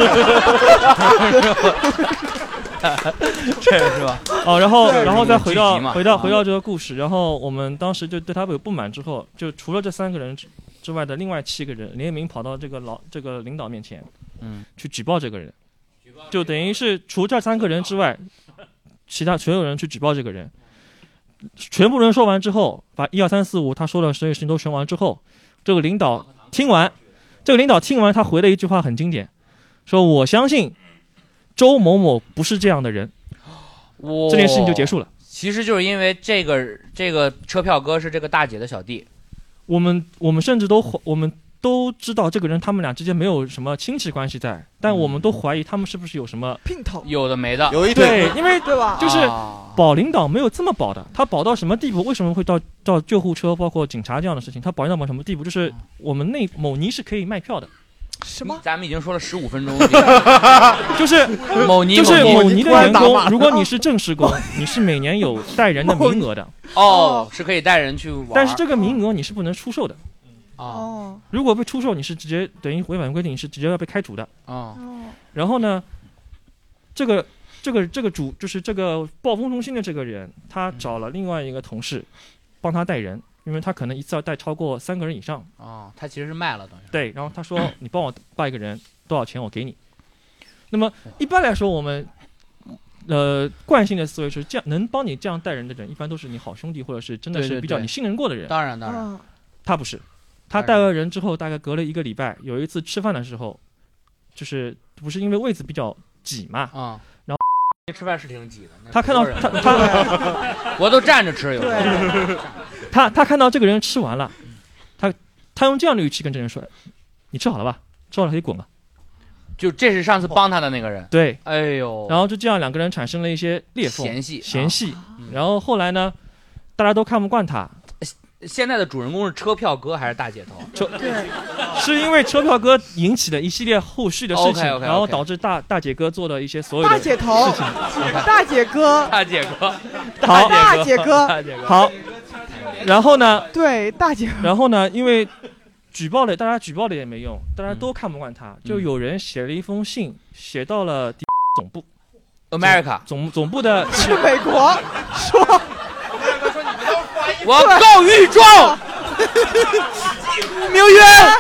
这是吧？ 然后再回到这个故事，然后我们当时就对他有不满之后，就除了这3个人之外的另外7个人联名跑到这个领导面前，去举报这个人，就等于是除这3个人之外，其他所有人去举报这个人。全部人说完之后，把1、2、3、4、5他说的所有事情都说完之后，这个领导听完，他回了一句话很经典，说我相信周某某不是这样的人，这件事情就结束了。 其实就是因为这个车票哥是这个大姐的小弟， 我们甚至都知道这个人他们俩之间没有什么亲戚关系在，但我们都怀疑他们是不是有什么姘头， 有的没的， 有一对， 因为对吧？ 就是保领导没有这么保的，他保到什么地步？为什么会到救护车包括警察这样的事情？他保领导到什么地步？就是我们某尼是可以卖票的。 什么？ 咱们已经说了15分钟， 就是某尼的员工，如果你是正式工，你是每年有带人的名额的。 是可以带人去玩， 但是这个名额你是不能出售的。如果被出售，你是直接等于违反规定，你是直接要被开除的。然后呢，这个就是这个暴风中心的这个人，他找了另外一个同事帮他带人，因为他可能一次要带超过3个人以上。 他其实是卖了等于。 对，然后他说你帮我带一个人多少钱我给你。那么一般来说我们惯性的思维是这样，能帮你这样带人的人一般都是你好兄弟，或者是真的是比较你信任过的人。 当然他不是。他带了人之后，大概隔了1个礼拜，有一次吃饭的时候，就是不是因为位子比较挤嘛，然后吃饭是挺挤的。 他看到他我都站着吃，有他看到这个人吃完了，他用这样的语气跟这人说：“你吃好了吧？吃好了可以滚了。” 就这是上次帮他的那个人。 对， 哎呦， 然后就这样两个人产生了一些裂缝嫌隙。 然后后来呢，大家都看不惯他。 现在的主人公是车票哥还是大姐头？ 对，是因为车票哥引起了一系列后续的事情，然后导致大姐哥做的一些所有的大姐头、大姐哥、 大姐哥、 好大姐哥、 好。然后呢？ 对，大姐。 然后呢？因为大家举报了也没用，大家都看不惯他，就有人写了一封信，写到了总部 ，America 总部的是美国，说。 我告御状， 明渊，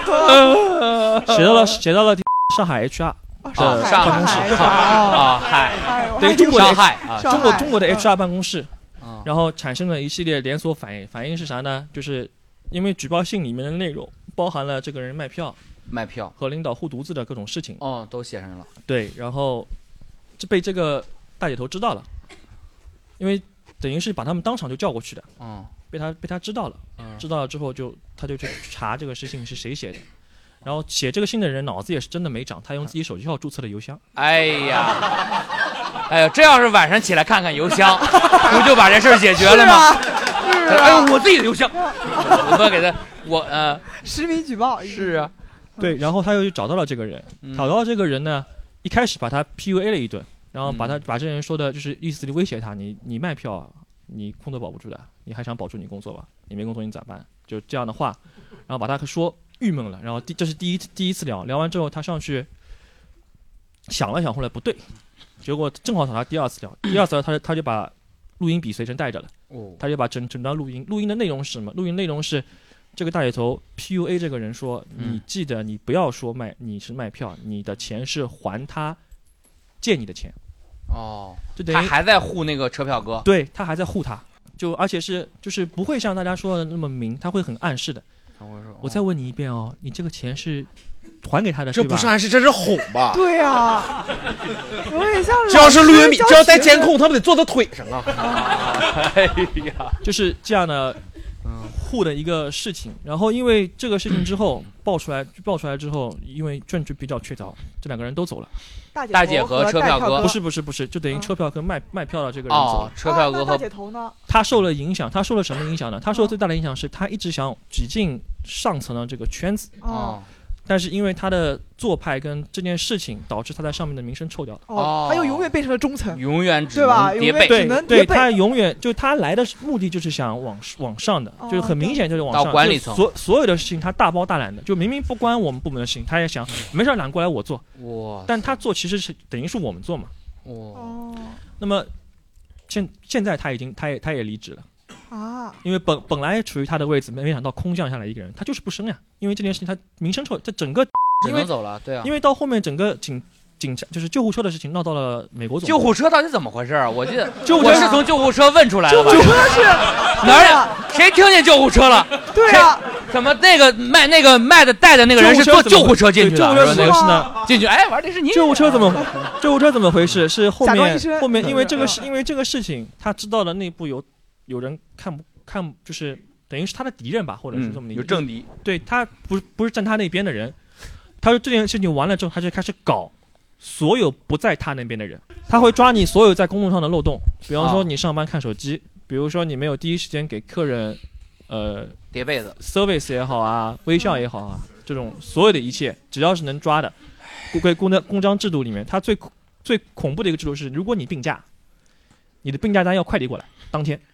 写到了上海 HR 的办公室对中国的 HR 办公室，然后产生了一系列连锁反应。反应是啥呢？就是因为举报信里面的内容包含了这个人卖票和领导护犊子的各种事情， 都写上了。 对，然后就被这个大姐头知道了，因为。等于是把他们当场就叫过去的，被他知道了，知道了之后他就去查这个事情是谁写的，然后写这个信的人脑子也是真的没长，他用自己手机号注册的邮箱。 哎呀，这要是晚上起来看看邮箱，不就把这事儿解决了吗？哎呦，我自己的邮箱，我给他实名举报。 是啊， 对，然后他又去找到了这个人，找到这个人呢，一开始把他 PUA 了一顿。然后把这人说的就是意思就威胁他，你卖票，你工作保不住的，你还想保住你工作吧？你没工作你咋办？就这样的话，然后把他说郁闷了。然后这是第一次聊完之后，他上去想了想，后来不对，结果正好找他第二次聊，他就把录音笔随身带着了，他就把整段录音的内容是什么？录音内容是这个大姐头 PUA 这个人说，你记得你不要说你是卖票，你的钱是还他借你的钱。就等于他还在护那个车票哥， 对他还在护他，而且就是不会像大家说的那么明，他会很暗示的。我再问你一遍哦，你这个钱是还给他的， 这不是暗示，这是哄吧？ 对呀，有点像。 这要是录音笔，这要带监控，他不得坐在腿上啊？ 哎呀， 就是这样的。护的一个事情，然后因为这个事情之后爆出来之后，因为证据比较确凿，这两个人都走了。 大姐和车票哥不是，就等于车票跟卖票的这个人走了。 车票哥和大姐头呢？ 他受了影响，他受了什么影响呢？他受最大的影响是他一直想挤进上层的这个圈子。但是因为他的做派跟这件事情，导致他在上面的名声臭掉了。 他又永远变成了中层， 永远对吧？ 叠背， 对，他永远就他来的目的就是想往上的，就是很明显就是往上到管理层。 所有的事情他大包大揽的，就明明不关我们部门的事情，他也想没事揽过来我做。但他做其实是等于是我们做嘛。那么现在他也离职了。因为本来处于他的位置，没想到空降下来一个人，他就是不升呀。因为这件事情他名声臭，这整个只能走了，对啊。 因为到后面整个警察就是救护车的事情闹到了美国总部。 救护车到底怎么回事啊？我记得我是从救护车问出来的吧？ 救护车是哪儿？谁听见救护车了？ 对啊。 怎么那个卖的带的那个人是坐救护车进去的？ 救护车怎么回事呢？ 进去哎，玩的是你。 救护车怎么回事？是后面因为这个事情，他知道了内部有人看，就是等于是他的敌人吧，或者是这么有政敌。 对，他不是站他那边的人。他说这件事情完了之后，他就开始搞所有不在他那边的人，他会抓你所有在公路上的漏洞，比方说你上班看手机，比如说你没有第一时间给客人叠被子 service 也好啊，微笑也好啊，这种所有的一切只要是能抓的，公章制度里面，它最恐怖的一个制度是，如果你病假，你的病假单要快递过来，当天。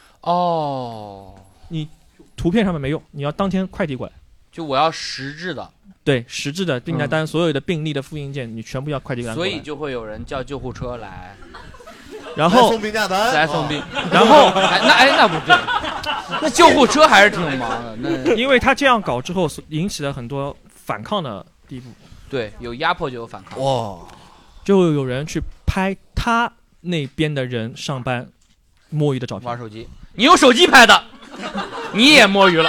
你图片上面没用，你要当天快递过来。 就我要实质的。 对，实质的病假单，所有的病历的复印件，你全部要快递过来。 所以就会有人叫救护车来， 然后送病假单， 来送病。 然后那不对，那救护车还是挺忙的。那因为他这样搞之后，引起了很多反抗的地步。 对，有压迫就有反抗。 哇，就有人去拍他那边的人上班摸鱼的照片， 玩手机。你用手机拍的，你也摸鱼了。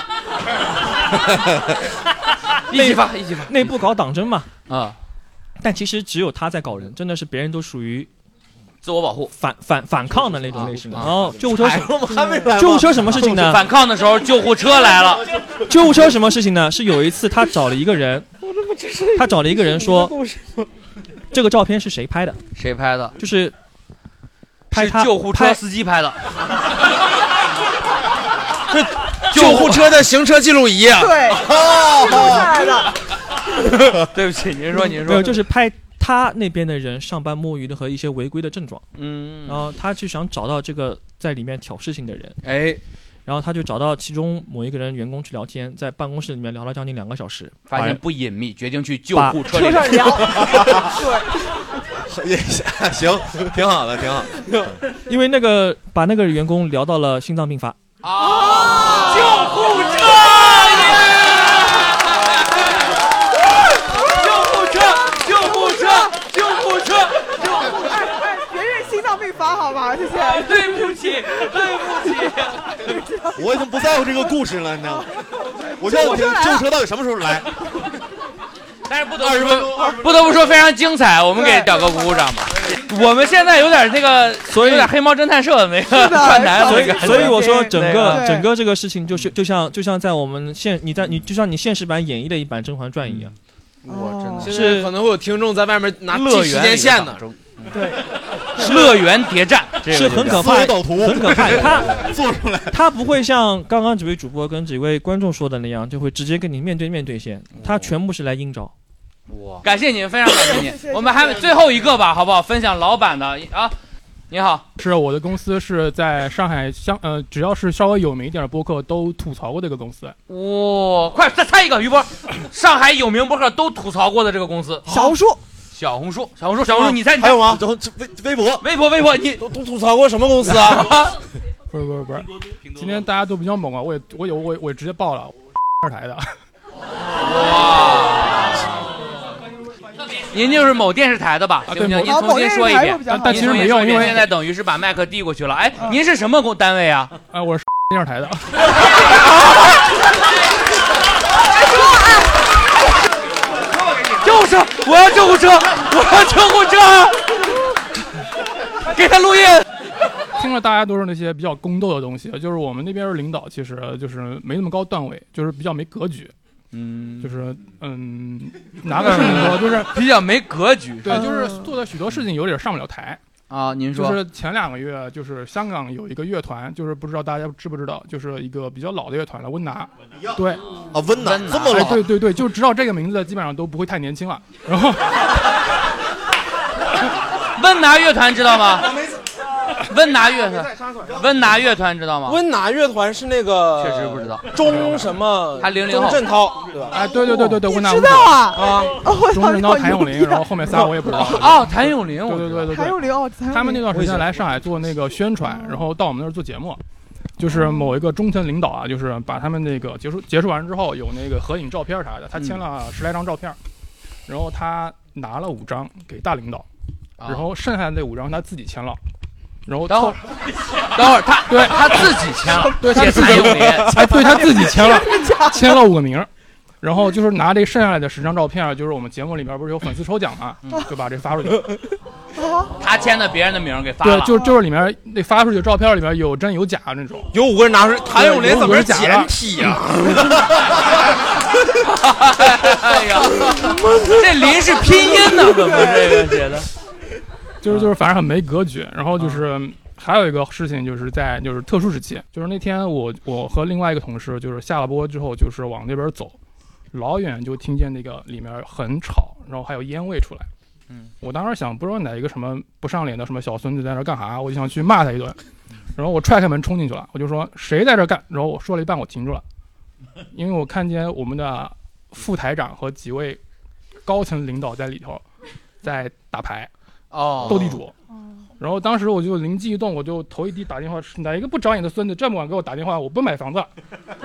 一起发。 内部搞党争嘛。但其实只有他在搞人，真的是别人都属于自我保护、 反抗的那种类型的。然后救护车什么事情呢？ 反抗的时候，救护车来了。 救护车什么事情呢？是有一次他找了一个人， 他找了一个人说，这个照片是谁拍的？ 谁拍的？ 就是拍他救护车司机拍的。 救护车的行车记录仪啊！ 对，录下来的。 对不起，您说。 没有，就是拍他那边的人上班摸鱼的和一些违规的症状。然后他就想找到这个在里面挑事情的人。然后他就找到其中某一个人员工去聊天，在办公室里面聊了将近2个小时， 发现不隐秘，决定去救护车里上聊。 对，行，挺好的，挺好。 因为把那个员工聊到了心脏病发。 救护车！ 别人心脏病发好吧，谢谢。 对不起。 我已经不在乎这个故事了，你知道吗？我现在听救护车到底什么时候来？ 但是不得不说非常精彩，我们给表哥鼓鼓掌吧。我们现在有点那个，所以有点黑猫侦探社的那个串台， 所以我说整个这个事情就像在我们就像你现实版演绎的一版《甄嬛传》一样。 我真的是可能会有听众在外面拿记时间线呢。 对， 乐园谍战是很可怕，很可怕。他做出来， 他不会像刚刚几位主播跟几位观众说的那样，就会直接跟你面对线，他全部是来阴招。 感谢您，非常感谢您。我们还最后一个吧，好不好？分享老板的啊。你好， 是我的公司是在上海只要是稍微有名一点的播客都吐槽过这个公司。 哇，快再猜一个，于波，上海有名播客都吐槽过的这个公司。 小红书， 你猜？ 还有吗？微博， 你都吐槽过什么公司啊？ 不是，今天大家都比较猛啊，我也直接报了，台的。 哇。您就是某电视台的吧？行不行？您重新说一遍。 但其实没用，因为现在等于是把麦克递过去了。哎，您是什么单位啊？ 我是电视台的。 救护车！我要救护车！给他录音。 听了大家都是那些比较宫斗的东西，就是我们那边领导其实就是没那么高段位，就是比较没格局。就是拿个事情说，就是比较没格局。 对，就是做的许多事情有点上不了台啊。您说， 就是前2个月，就是香港有一个乐团，就是不知道大家知不知道，就是一个比较老的乐团了，温拿。对啊，温拿这么老？ 对，就知道这个名字，基本上都不会太年轻了。然后， 温拿乐团知道吗？温拿乐团知道吗？ 温拿乐团是那个， 确实不知道。 钟什么？ 他00后。 钟镇涛，对吧？ 哎，对，温拿。 知道啊？ 钟镇涛、谭咏麟，然后后面仨我也不知道。 哦，谭咏麟， 对。 谭咏麟哦， 他们那段时间来上海做那个宣传，然后到我们那儿做节目，就是某一个中层领导啊，就是把他们那个结束完之后有那个合影照片啥的，他签了10来张照片，然后他拿了5张给大领导，然后剩下的那5张他自己签了。然后等会儿他自己签了， 对他自己对他自己签了5个名，然后就是拿这剩下来的10张照片，就是我们节目里面不是有粉丝抽奖嘛，就把这发出去。 他签的别人的名给发了， 对，就是里面那发出去的照片里面有真有假那种， 有5个人拿出，谭咏麟怎么是简体呀？ 哎呀，这林是拼音呢，怎么这个写的？ 就是反正很没格局，然后就是还有一个事情就是就是特殊时期，就是那天我和另外一个同事就是下了播之后就是往那边走，老远就听见那个里面很吵，然后还有烟味出来。我当时想不知道哪一个什么不上脸的什么小孙子在那干啥，我就想去骂他一顿，然后我踹开门冲进去了，我就说谁在这干，然后我说了一半我停住了，因为我看见我们的副台长和几位高层领导在里头在打牌。斗地主，然后当时我就灵机一动，我就头一低打电话，哪一个不长眼的孙子这么晚给我打电话，我不买房子。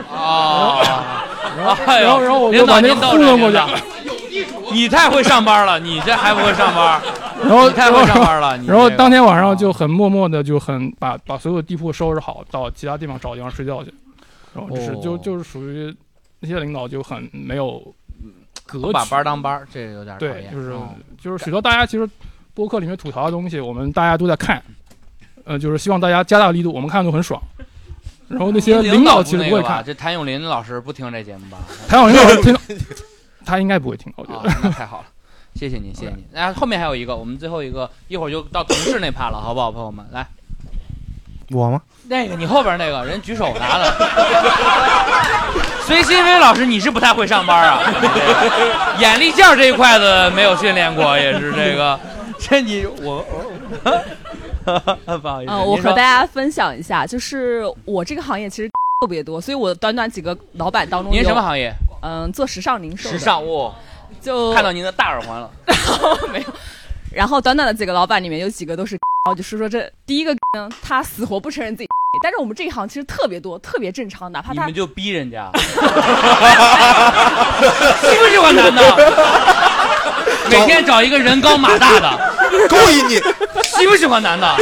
然后我就把那个糊弄过去。 你太会上班了，你这还不会上班？ 然后你太会上班了。 然后当天晚上就很默默的就把所有地铺收拾好，到其他地方找地方睡觉去。然后就是属于那些领导就很没有格局， 把班当班，这个有点讨厌。 对，就是许多大家其实。播客里面吐槽的东西，我们大家都在看，就是希望大家加大力度，我们看都很爽。然后那些领导其实不会看。 这谭咏麟老师不听这节目吧？ 谭咏麟老师他应该不会听，我觉得。 那太好了，谢谢您，谢谢您。然后后面还有一个，我们最后一个，一会儿就到同事那趴了，好不好，朋友们？来， 我吗？ 那个你后边那个人举手拿的。隋新飞老师，你是不太会上班啊？眼力劲儿这一块子没有训练过，也是这个。这你我。不好意思， 我和大家分享一下，就是我这个行业其实特别多，所以我短短几个老板当中， 您什么行业？ 做时尚零售。 时尚哇， 就看到您的大耳环了。 没有。然后短短的几个老板里面有几个都是，我就说这第一个呢，他死活不承认自己，但是我们这一行其实特别多，特别正常，哪怕他你们就逼人家，喜不喜欢男的？每天找一个人高马大的， 勾引你， 喜不喜欢男的？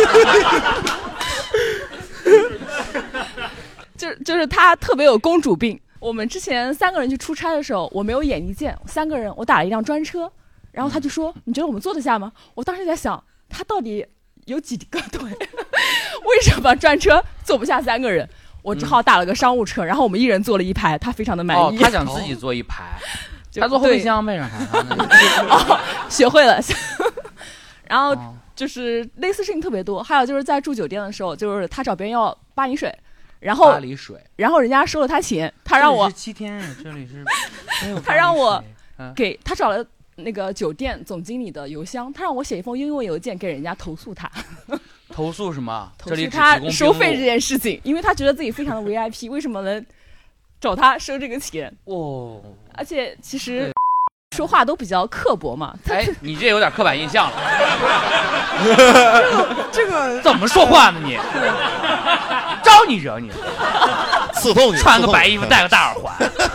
就是他特别有公主病。我们之前3个人去出差的时候，我没有眼力见，3个人我打了一辆专车，然后他就说：“你觉得我们坐得下吗？”我当时在想，他到底有几个腿？为什么专车坐不下3个人？我只好打了个商务车，然后我们1人坐了一排，他非常的满意。 他想自己坐一排。他坐后备箱为啥？ 学会了。然后就是类似事情特别多，还有就是在住酒店的时候，就是他找别人要巴黎水，然后然后人家收了他钱，他让我 7天，这里是他让我给他找了那个酒店总经理的邮箱，他让我写一封英文邮件给人家投诉他。 投诉什么？ 投诉他收费这件事情，因为他觉得自己非常的 VIP， 为什么能找他收这个钱？ 哦， 而且其实说话都比较刻薄嘛。 哎，你这有点刻板印象了。 这个怎么说话呢你？招你惹你？ 刺痛你？ 穿个白衣服，戴个大耳环，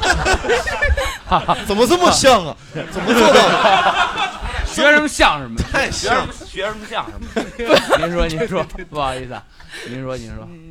怎么这么像啊？怎么做到的？ 学什么像什么？ 太像， 学什么像什么？您说，不好意思啊，您说。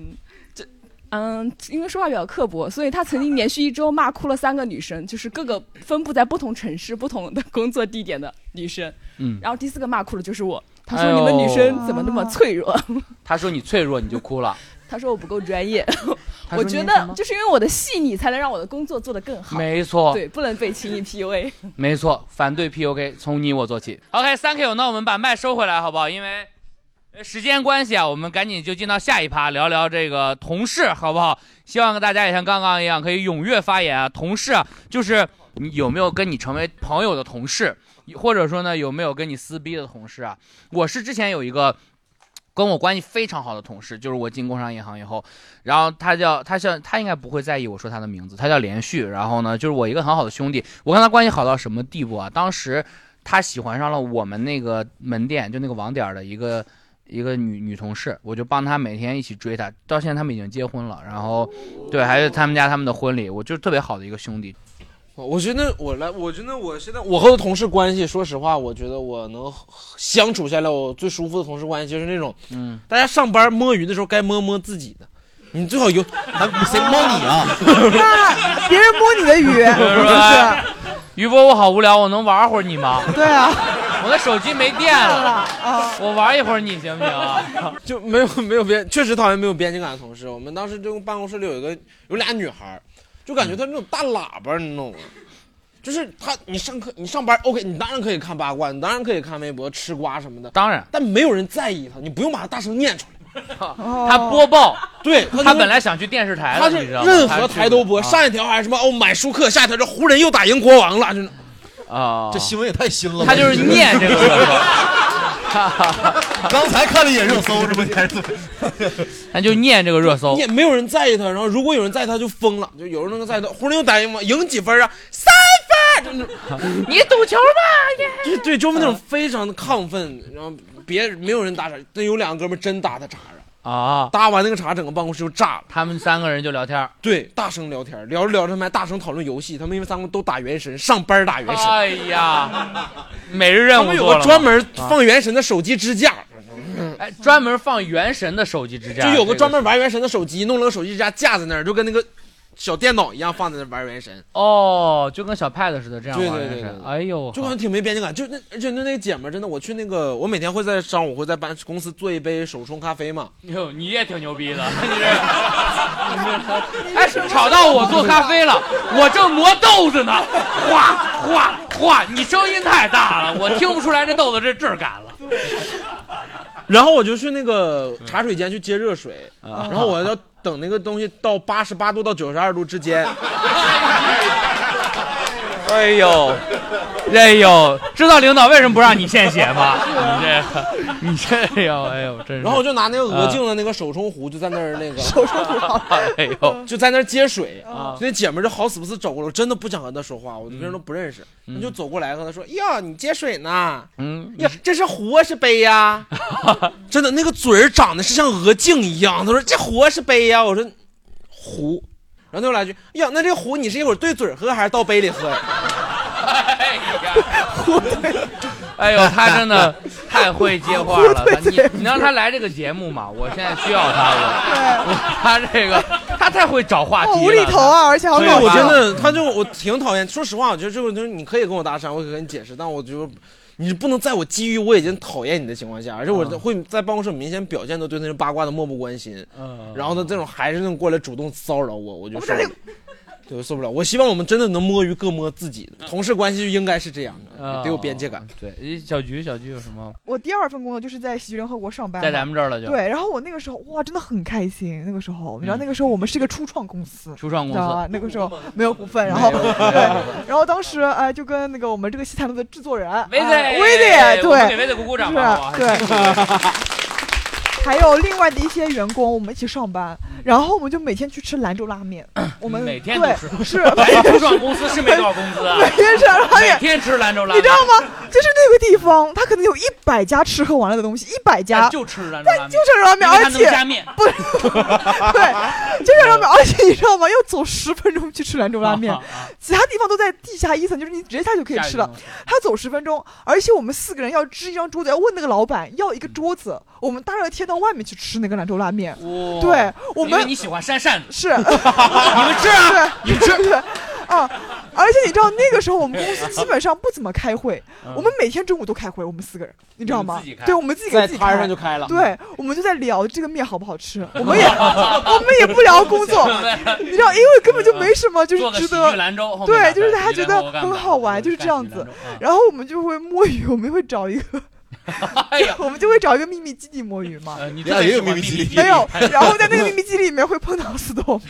因为说话比较刻薄，所以他曾经连续1周骂哭了3个女生，就是各个分布在不同城市、不同的工作地点的女生。然后第4个骂哭的就是我，他说你们女生怎么那么脆弱？ 他说你脆弱你就哭了。 他说我不够专业。我觉得就是因为我的细腻，才能让我的工作做得更好。 没错， 对，不能被轻易 PUA。 没错，反对 PUA， 从你我做起。OK，Thank you， 那我们把麦收回来好不好？因为时间关系啊，我们赶紧就进到下一趴，聊聊这个同事，好不好？希望大家也像刚刚一样，可以踊跃发言啊。同事啊，就是你有没有跟你成为朋友的同事，或者说呢，有没有跟你撕逼的同事啊？我是之前有一个跟我关系非常好的同事，就是我进工商银行以后，然后他应该不会在意我说他的名字，他叫连续。然后呢，就是我一个很好的兄弟，我跟他关系好到什么地步啊？当时他喜欢上了我们那个门店，就那个网点的一个女同事，我就帮她每天一起追她，到现在他们已经结婚了，然后对，还是他们的婚礼，我就是特别好的一个兄弟。 我觉得我现在我和同事关系，说实话，我觉得我能相处下来，我最舒服的同事关系就是那种，大家上班摸鱼的时候该摸摸自己的，你最好有，谁摸你啊？ 别人摸你的鱼， 是于波，我好无聊，我能玩会儿你吗？ 对啊， 我的手机没电了，我玩一会儿你行不行啊？ 就没有确实讨厌没有边界感的同事。我们当时就办公室里有俩女孩，就感觉她那种大喇叭，你懂吗？就是你上班 OK， 你当然可以看八卦，你当然可以看微博、吃瓜什么的， 当然， 但没有人在意她，你不用把她大声念出来。 他播报， 对， 他本来想去电视台的， 他是任何台都播。上一条还是什么买舒克，下一条是湖人又打赢国王了，真的这新闻也太新了吧。 他就是念这个热搜。 刚才看了一眼热搜，这不开始， 他就念这个热搜， 也没有人在意他。然后如果有人在意他，就疯了，就有人能在意他。湖人又打赢吗？赢几分啊？3分， 你赌球吧？ 对，就是那种非常的亢奋，然后没有人打岔，但有2个哥们真打他岔啊！ 打完那个岔，整个办公室就炸了。 他们3个人就聊天， 对，大声聊天，聊着聊着他们还大声讨论游戏。他们因为3个都打原神，上班打原神。 哎呀，每日任务他们有个专门放原神的手机支架。 哎，专门放原神的手机支架， 就有个专门玩原神的手机，弄了个手机支架架在那儿，就跟那个小电脑一样放在那玩原神。 哦，就跟小 pad 似的这样玩原神。 对， 哎呦， 就感觉挺没边界感。就那个姐们儿真的，我去那个，我每天会在上午会在公司做一杯手冲咖啡嘛。 哟，你也挺牛逼的，哎，吵到我做咖啡了，我正磨豆子呢，哗哗哗，你声音太大了，我听不出来这豆子这质感了。 然后我就去那个茶水间去接热水，然后我要等那个东西到88度到92度之间。 哎呦，知道领导为什么不让你献血吗？你这呦，哎呦，真是。 然后我就拿那个鹅颈的那个手冲壶，就在那儿那个手冲壶， 哎呦， 就在那儿接水。那姐们儿就好死不死走过来，我真的不想和她说话，我别人都不认识，你就走过来和她说：“呀，你接水呢？呀，这是壶啊是杯呀？”真的那个嘴儿长得是像鹅颈一样。她说：“这壶啊是杯呀？”我说：“壶。”然后他又来句：“呀，那这壶你是一会儿对嘴喝还是倒杯里喝呀？” 哎呦，他真的太会接话了。你让他来这个节目嘛？我现在需要他了。他这个他太会找话题了， 无厘头啊，而且好搞笑。 我真的，我挺讨厌。说实话，我觉得这个就是你可以跟我搭讪，我可以跟你解释，但我觉得你不能在我基于我已经讨厌你的情况下，而且我会在办公室明显表现的对那种八卦的漠不关心。然后呢，这种还是那种过来主动骚扰我就受不了。对，受不了。我希望我们真的能摸鱼各摸自己的，同事关系就应该是这样的，得有边界感。 对，小菊有什么？ 我第2份工作就是在喜剧联合国上班， 在咱们这儿了就。 对，然后我那个时候哇，真的很开心。那个时候，你知道那个时候我们是一个初创公司，知道吧？那个时候没有股份，然后对，然后当时就跟那个我们这个西坛路的制作人威子， 对， 给威子鼓鼓掌吧， 对。还有另外的一些员工，我们一起上班，然后我们就每天去吃兰州拉面。我们每天都吃， 是初创公司是没多少工资啊， 每天吃拉面， 每天吃兰州拉面， 你知道吗？就是那个地方，它可能有100家吃喝玩乐的东西，100家就吃兰州拉面， 就吃拉面，而且加面， 不，对，就是拉面，而且你知道吗？要走10分钟去吃兰州拉面，其他地方都在地下1层，就是你直接下就可以吃了。他走10分钟，而且我们4个人要支一张桌子，要问那个老板要一个桌子，我们大热天到外面去吃那个兰州拉面。对，我们因为你喜欢扇扇子， 是你们吃啊，你们吃。 而且你知道那个时候我们公司基本上不怎么开会，我们每天中午都开会，我们4个人，你知道吗？对，我们自己给自己开，在摊上就开了。 对，我们就在聊这个面好不好吃，我们也不聊工作，你知道，因为根本就没什么，就是值得。对，就是大家觉得很好玩，就是这样子。然后我们就会摸鱼，我们会找一个。我们就会找一个秘密基地摸鱼嘛。 你这也有秘密基地？ 没有。然后在那个秘密基地里面会碰到Storm，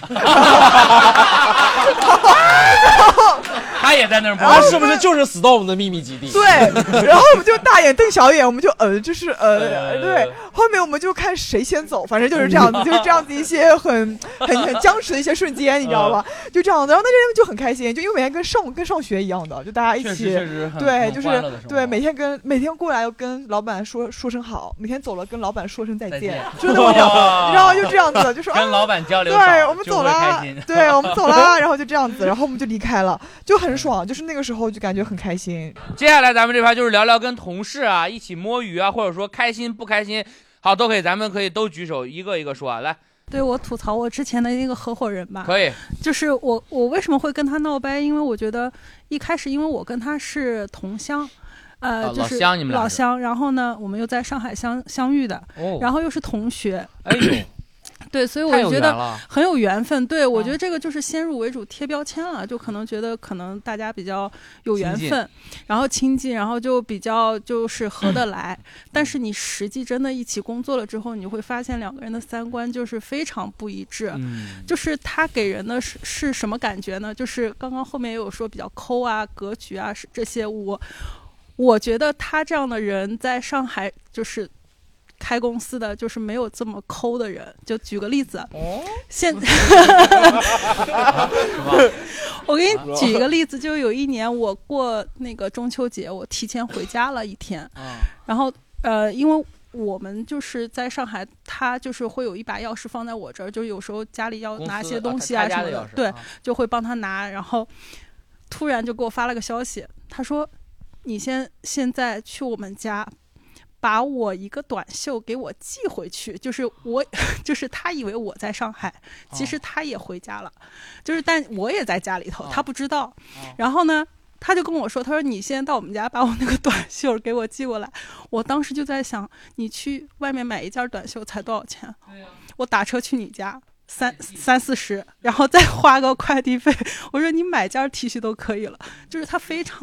他也在那儿摸。 他是不是就是 Storm 的秘密基地？ 对。然后我们就大眼瞪小眼，我们就就是对。后面我们就看谁先走，反正就是这样子，就是这样子一些很僵持的一些瞬间，你知道吧？就这样的。然后那人就很开心，就因为每天跟上学一样的，就大家一起。对，就是对，每天过来要跟老板说声好，每天走了跟老板说声再见，真的，你知道吗？就这样子，就说跟老板交流， 对，我们走了，对，我们走了，然后就这样子，然后我们就离开了，就很爽，就是那个时候就感觉很开心。 接下来咱们这盘就是聊聊跟同事啊一起摸鱼啊，或者说开心不开心，好，都可以，咱们可以都举手，一个一个说啊，来。 对，我吐槽我之前的那个合伙人吧， 可以， 就是我为什么会跟他闹掰？因为我觉得一开始因为我跟他是同乡。就是老乡，然后呢，我们又在上海相遇的，然后又是同学， 哎呦， 对，所以我觉得很有缘分。对，我觉得这个就是先入为主贴标签了，就可能觉得可能大家比较有缘分，然后亲近，然后就比较就是合得来。但是你实际真的一起工作了之后，你会发现2个人的3观就是非常不一致。就是他给人的是什么感觉呢？就是刚刚后面也有说比较抠啊、格局啊这些我觉得他这样的人在上海就是开公司的，就是没有这么抠的人。就举个例子，我给你举一个例子，就有一年我过那个中秋节，我提前回家了1天，然后因为我们就是在上海，他就是会有一把钥匙放在我这儿，就有时候家里要拿些东西啊什么的，对，就会帮他拿。然后突然就给我发了个消息，他说：“你现在去我们家， 把我一个短袖给我寄回去，就是他以为我在上海，其实他也回家了，就是但我也在家里头，他不知道。然后呢，他就跟我说，他说你现在到我们家把我那个短袖给我寄过来。我当时就在想，你去外面买一件短袖才多少钱？我打车去你家30-40，然后再花个快递费。我说你买件 T 恤都可以了，就是他非常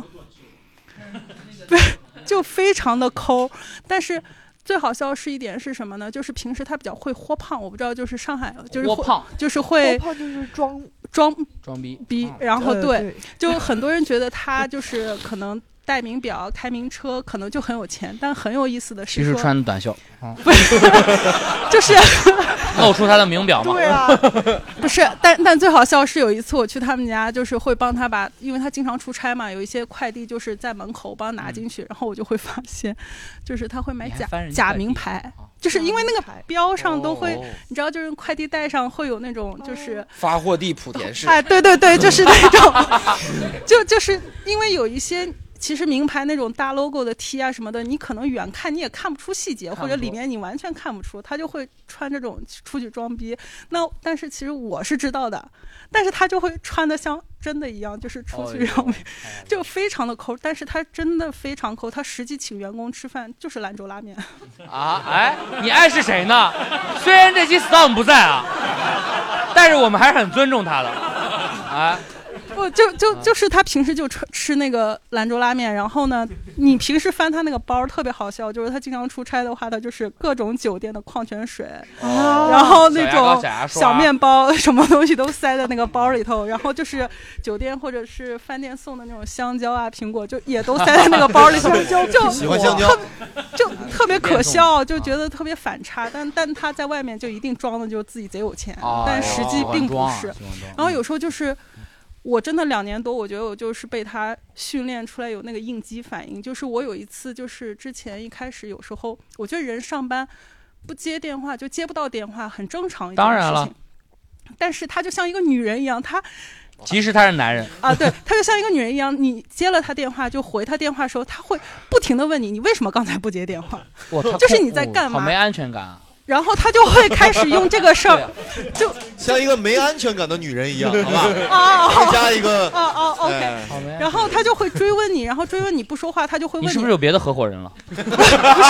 就非常的抠。但是最好笑是一点是什么呢？就是平时他比较会豁胖，我不知道，就是上海就是豁胖， 就是会豁胖就是装逼， 然后对，就很多人觉得他就是可能带名表、开名车，可能就很有钱。但很有意思的是， 其实穿短袖， 就是露出他的名表嘛。 对啊，不是，但最好笑是有一次我去他们家，就是会帮他把，因为他经常出差嘛，有一些快递就是在门口帮他拿进去，然后我就会发现，就是他会买假名牌。就是因为那个标上都会，你知道，就是快递袋上会有那种就是发货地莆田市。 哎，对，就是那种，就是因为有一些其实名牌那种大 logo 的 T 啊什么的，你可能远看你也看不出细节，或者里面你完全看不出，他就会穿这种出去装逼。但是其实我是知道的，但是他就会穿的像真的一样，就是出去装逼，就非常的抠。但是他真的非常抠，他实际请员工吃饭就是兰州拉面。 啊，哎，你爱是谁呢？虽然这期 Storm 不在啊，但是我们还是很尊重他的。啊。 不就是他平时就吃那个兰州拉面，然后呢，你平时翻他那个包特别好笑，就是他经常出差的话，他就是各种酒店的矿泉水，然后那种小面包什么东西都塞在那个包里头，然后就是酒店或者是饭店送的那种香蕉啊、苹果，就也都塞在那个包里头，就喜欢香蕉， 就特别可笑，就觉得特别反差。但他在外面就一定装的就自己贼有钱，但实际并不是。然后有时候就是。我真的2年多，我觉得我就是被他训练出来有那个应激反应。就是我有一次，就是之前一开始有时候，我觉得人上班不接电话就接不到电话，很正常一件事情。当然了，但是他就像一个女人一样， 其实他是男人啊，对，他就像一个女人一样，你接了他电话就回他电话的时候，他会不停的问你为什么刚才不接电话？就是你在干嘛？ 好没安全感啊。 然后他就会开始用这个事儿，就像一个没安全感的女人一样，好吧？再加一个 OK，然后他就会追问你，然后追问你不说话，他就会问你是不是有别的合伙人了？ 不是，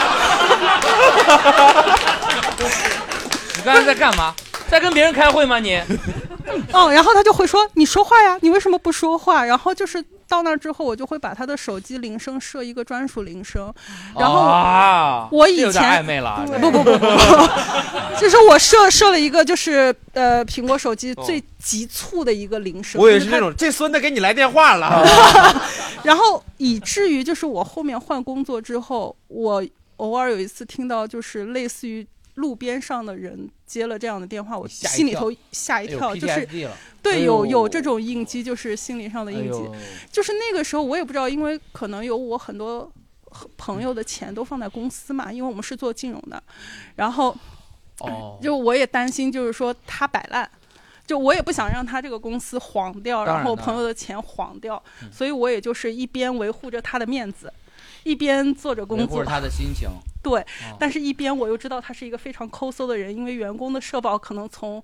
你刚才在干嘛？在跟别人开会吗你？ 然后他就会说你说话呀，你为什么不说话？然后就是到那之后，我就会把他的手机铃声设一个专属铃声，然后我以前有点暧昧了， 不，就是我设了一个就是苹果手机最急促的一个铃声。 我也是那种这孙子给你来电话了， 然后以至于就是我后面换工作之后，我偶尔有一次听到就是类似于路边上的人接了这样的电话，我心里头吓一跳，就是对有这种应激，就是心理上的应激，就是那个时候我也不知道，因为可能有我很多朋友的钱都放在公司嘛，因为我们是做金融的，然后就我也担心，就是说他摆烂。就我也不想让他这个公司黄掉，然后朋友的钱黄掉，所以我也就是一边维护着他的面子，一边做着工作， 维护着他的心情。 对，但是一边我又知道他是一个非常抠搜的人，因为员工的社保可能从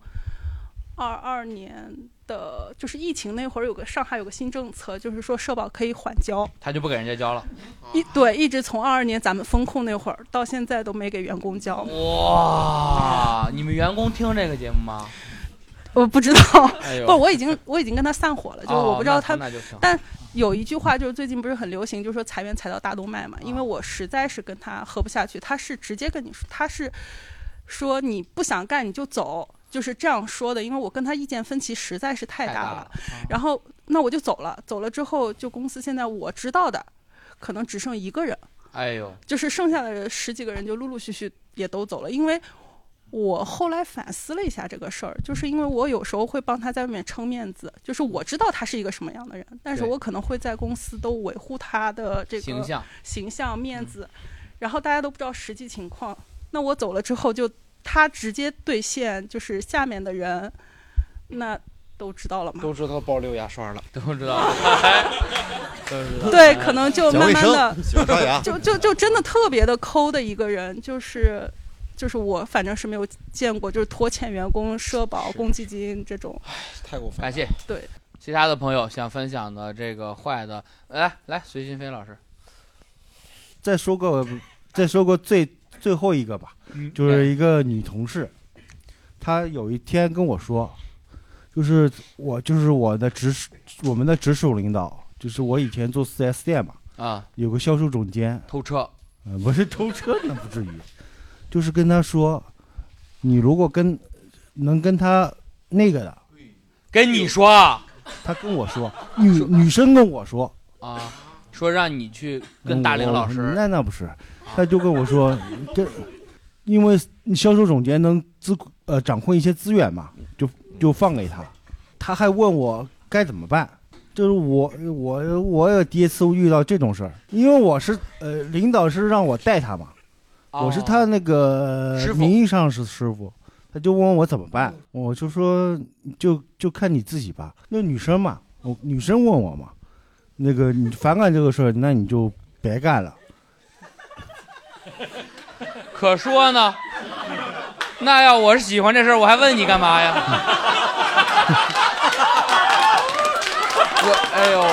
22年的，就是疫情那会儿上海有个新政策，就是说社保可以缓交， 他就不给人家交了。 对，一直从22年咱们风控那会儿到现在都没给员工交。 哇，你们员工听这个节目吗？ 我不知道，不，我已经跟他散伙了，就是我不知道他，但有一句话就是最近不是很流行，就是说裁员裁到大动脉嘛，因为我实在是跟他合不下去，他是直接跟你说，他是说你不想干你就走，就是这样说的，因为我跟他意见分歧实在是太大了，然后那我就走了之后，就公司现在我知道的可能只剩1个人，就是剩下的10几个人就陆陆续续也都走了，因为我后来反思了一下这个事儿，就是因为我有时候会帮他在外面撑面子，就是我知道他是一个什么样的人，但是我可能会在公司都维护他的这个形象面子，然后大家都不知道实际情况。那我走了之后，就他直接兑现，就是下面的人，那都知道了吗？ 都知道爆6牙刷了， 都知道了。 对，可能就慢慢的的就真的特别的抠的一个人，就是我反正是没有见过，就是拖欠员工社保、公积金这种， 太过分。 感谢。 对， 其他的朋友想分享的这个坏的，来，随心飞老师， 再说个最后一个吧，就是一个女同事，她有一天跟我说，就是我们的直属领导，就是我以前做 4S 店嘛，有个销售总监偷车， 不是偷车那不至于，就是跟他说，你如果能跟他那个的， 跟你说， 他跟我说，女生跟我说说让你去跟大林老师， 那不是，他就跟我说，因为销售总监能掌控一些资源嘛，就放给他，他还问我该怎么办。就是我也第一次遇到这种事儿，因为我是领导是让我带他嘛，我是他那个名义上是师傅，他就问我怎么办，我就说就看你自己吧。那女生嘛，女生问我嘛，那个你反感这个事儿，那你就别干了。 可说呢，那要我是喜欢这事儿，我还问你干嘛呀？哎呦，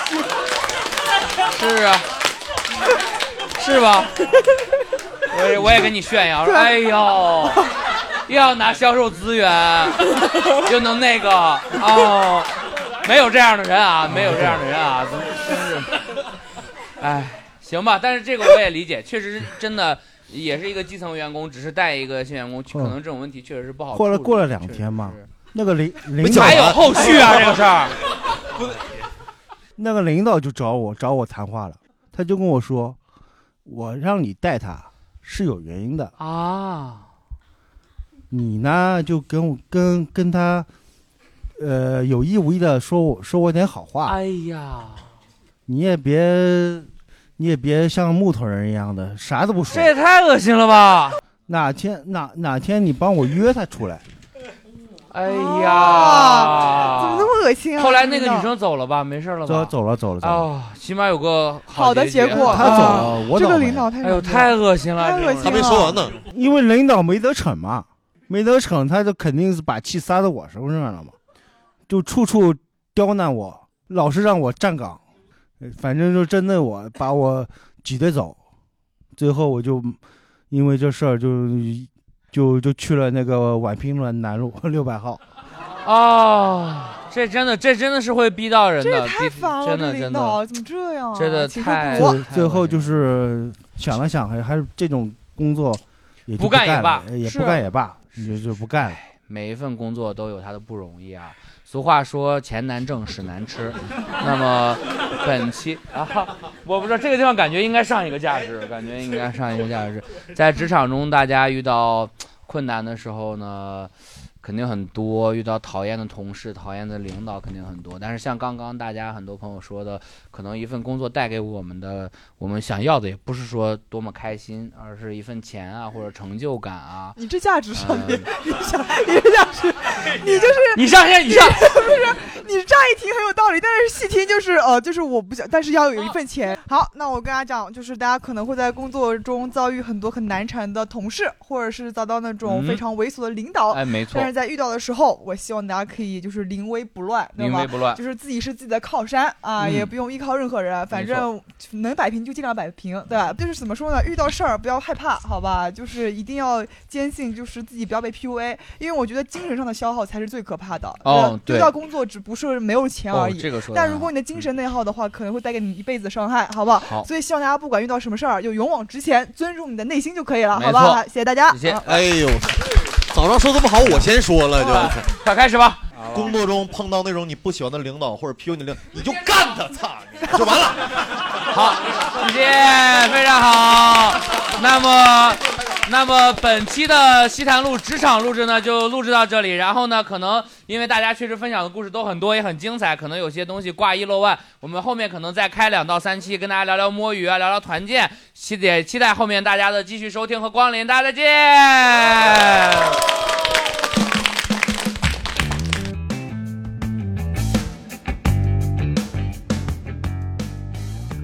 是啊，是吧？我也跟你炫耀，哎呦，又要拿销售资源，又能那个哦，没有这样的人啊，没有这样的人啊，真是，哎，行吧，但是这个我也理解，确实真的也是一个基层员工，只是带一个新员工，可能这种问题确实是不好处理。 过了2天嘛，那个领导还有后续啊，这个事儿。 那个领导就找我谈话了，他就跟我说，我让你带他是有原因的啊， 你呢就跟他，有意无意的说我点好话。 哎呀， 你也别像木头人一样的啥都不说， 这也太恶心了吧！ 哪天你帮我约他出来。 哎呀， 怎么那么恶心啊！ 后来那个女生走了吧？没事了吧？ 走了。 哦，起码有个好的结果。 他走了，我这个领导太…… 哎呦，太恶心了！ 他没说完呢。 因为领导没得逞嘛，没得逞，他就肯定是把气撒到我身上了嘛，就处处刁难我，老是让我站岗，反正就针对我，把我挤得走。最后我就因为这事儿就去了那个宛平路南路600号。 哦，这真的是会逼到人的， 这也太烦了， 真的领导怎么这样啊？ 真的太最后就是想了想，还是这种工作也不干也罢， 就不干了。 每一份工作都有它的不容易啊。俗话说钱难挣屎难吃，那么本期我不知道这个地方感觉应该上一个价值，在职场中大家遇到困难的时候呢，肯定很多，遇到讨厌的同事、讨厌的领导肯定很多，但是像刚刚大家很多朋友说的，可能一份工作带给我们想要的也不是说多么开心，而是一份钱啊或者成就感啊。 你这价值上面，你这价值，你就是你上线， 不是你乍一听很有道理，但是细听就是我不想，但是要有一份钱。好，那我跟大家讲，就是大家可能会在工作中遭遇很多很难缠的同事，或者是遭到那种非常猥琐的领导。 没错。 但是在遇到的时候，我希望大家可以就是临危不乱，对吧？就是自己是自己的靠山啊，也不用依靠任何人，反正能摆平就尽量摆平，对吧？就是怎么说呢？遇到事儿不要害怕，好吧？就是一定要坚信，就是自己不要被 PUA， 因为我觉得精神上的消耗才是最可怕的。对，遇到工作只不是没有钱而已。但如果你的精神内耗的话，可能会带给你一辈子伤害，好不好？好。所以希望大家不管遇到什么事儿，就勇往直前，尊重你的内心就可以了，好不好？谢谢大家。 谢谢。 哎呦。早上说这么好，我先说了，就快开始吧。 工作中碰到那种你不喜欢的领导或者 PUA 你的领导，你就干他，操，就完了。 好，谢谢，非常好。那么本期的西坛路职场录制呢，就录制到这里。然后呢，可能因为大家确实分享的故事都很多，也很精彩，可能有些东西挂一漏万。我们后面可能再开2到3期，跟大家聊聊摸鱼啊，聊聊团建。期待后面大家的继续收听和光临，大家再见。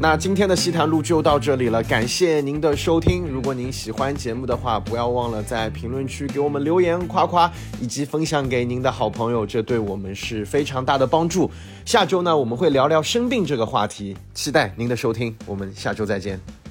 那今天的西坛路就到这里了，感谢您的收听。如果您喜欢节目的话，不要忘了在评论区给我们留言夸夸，以及分享给您的好朋友，这对我们是非常大的帮助。下周呢，我们会聊聊生病这个话题，期待您的收听，我们下周再见。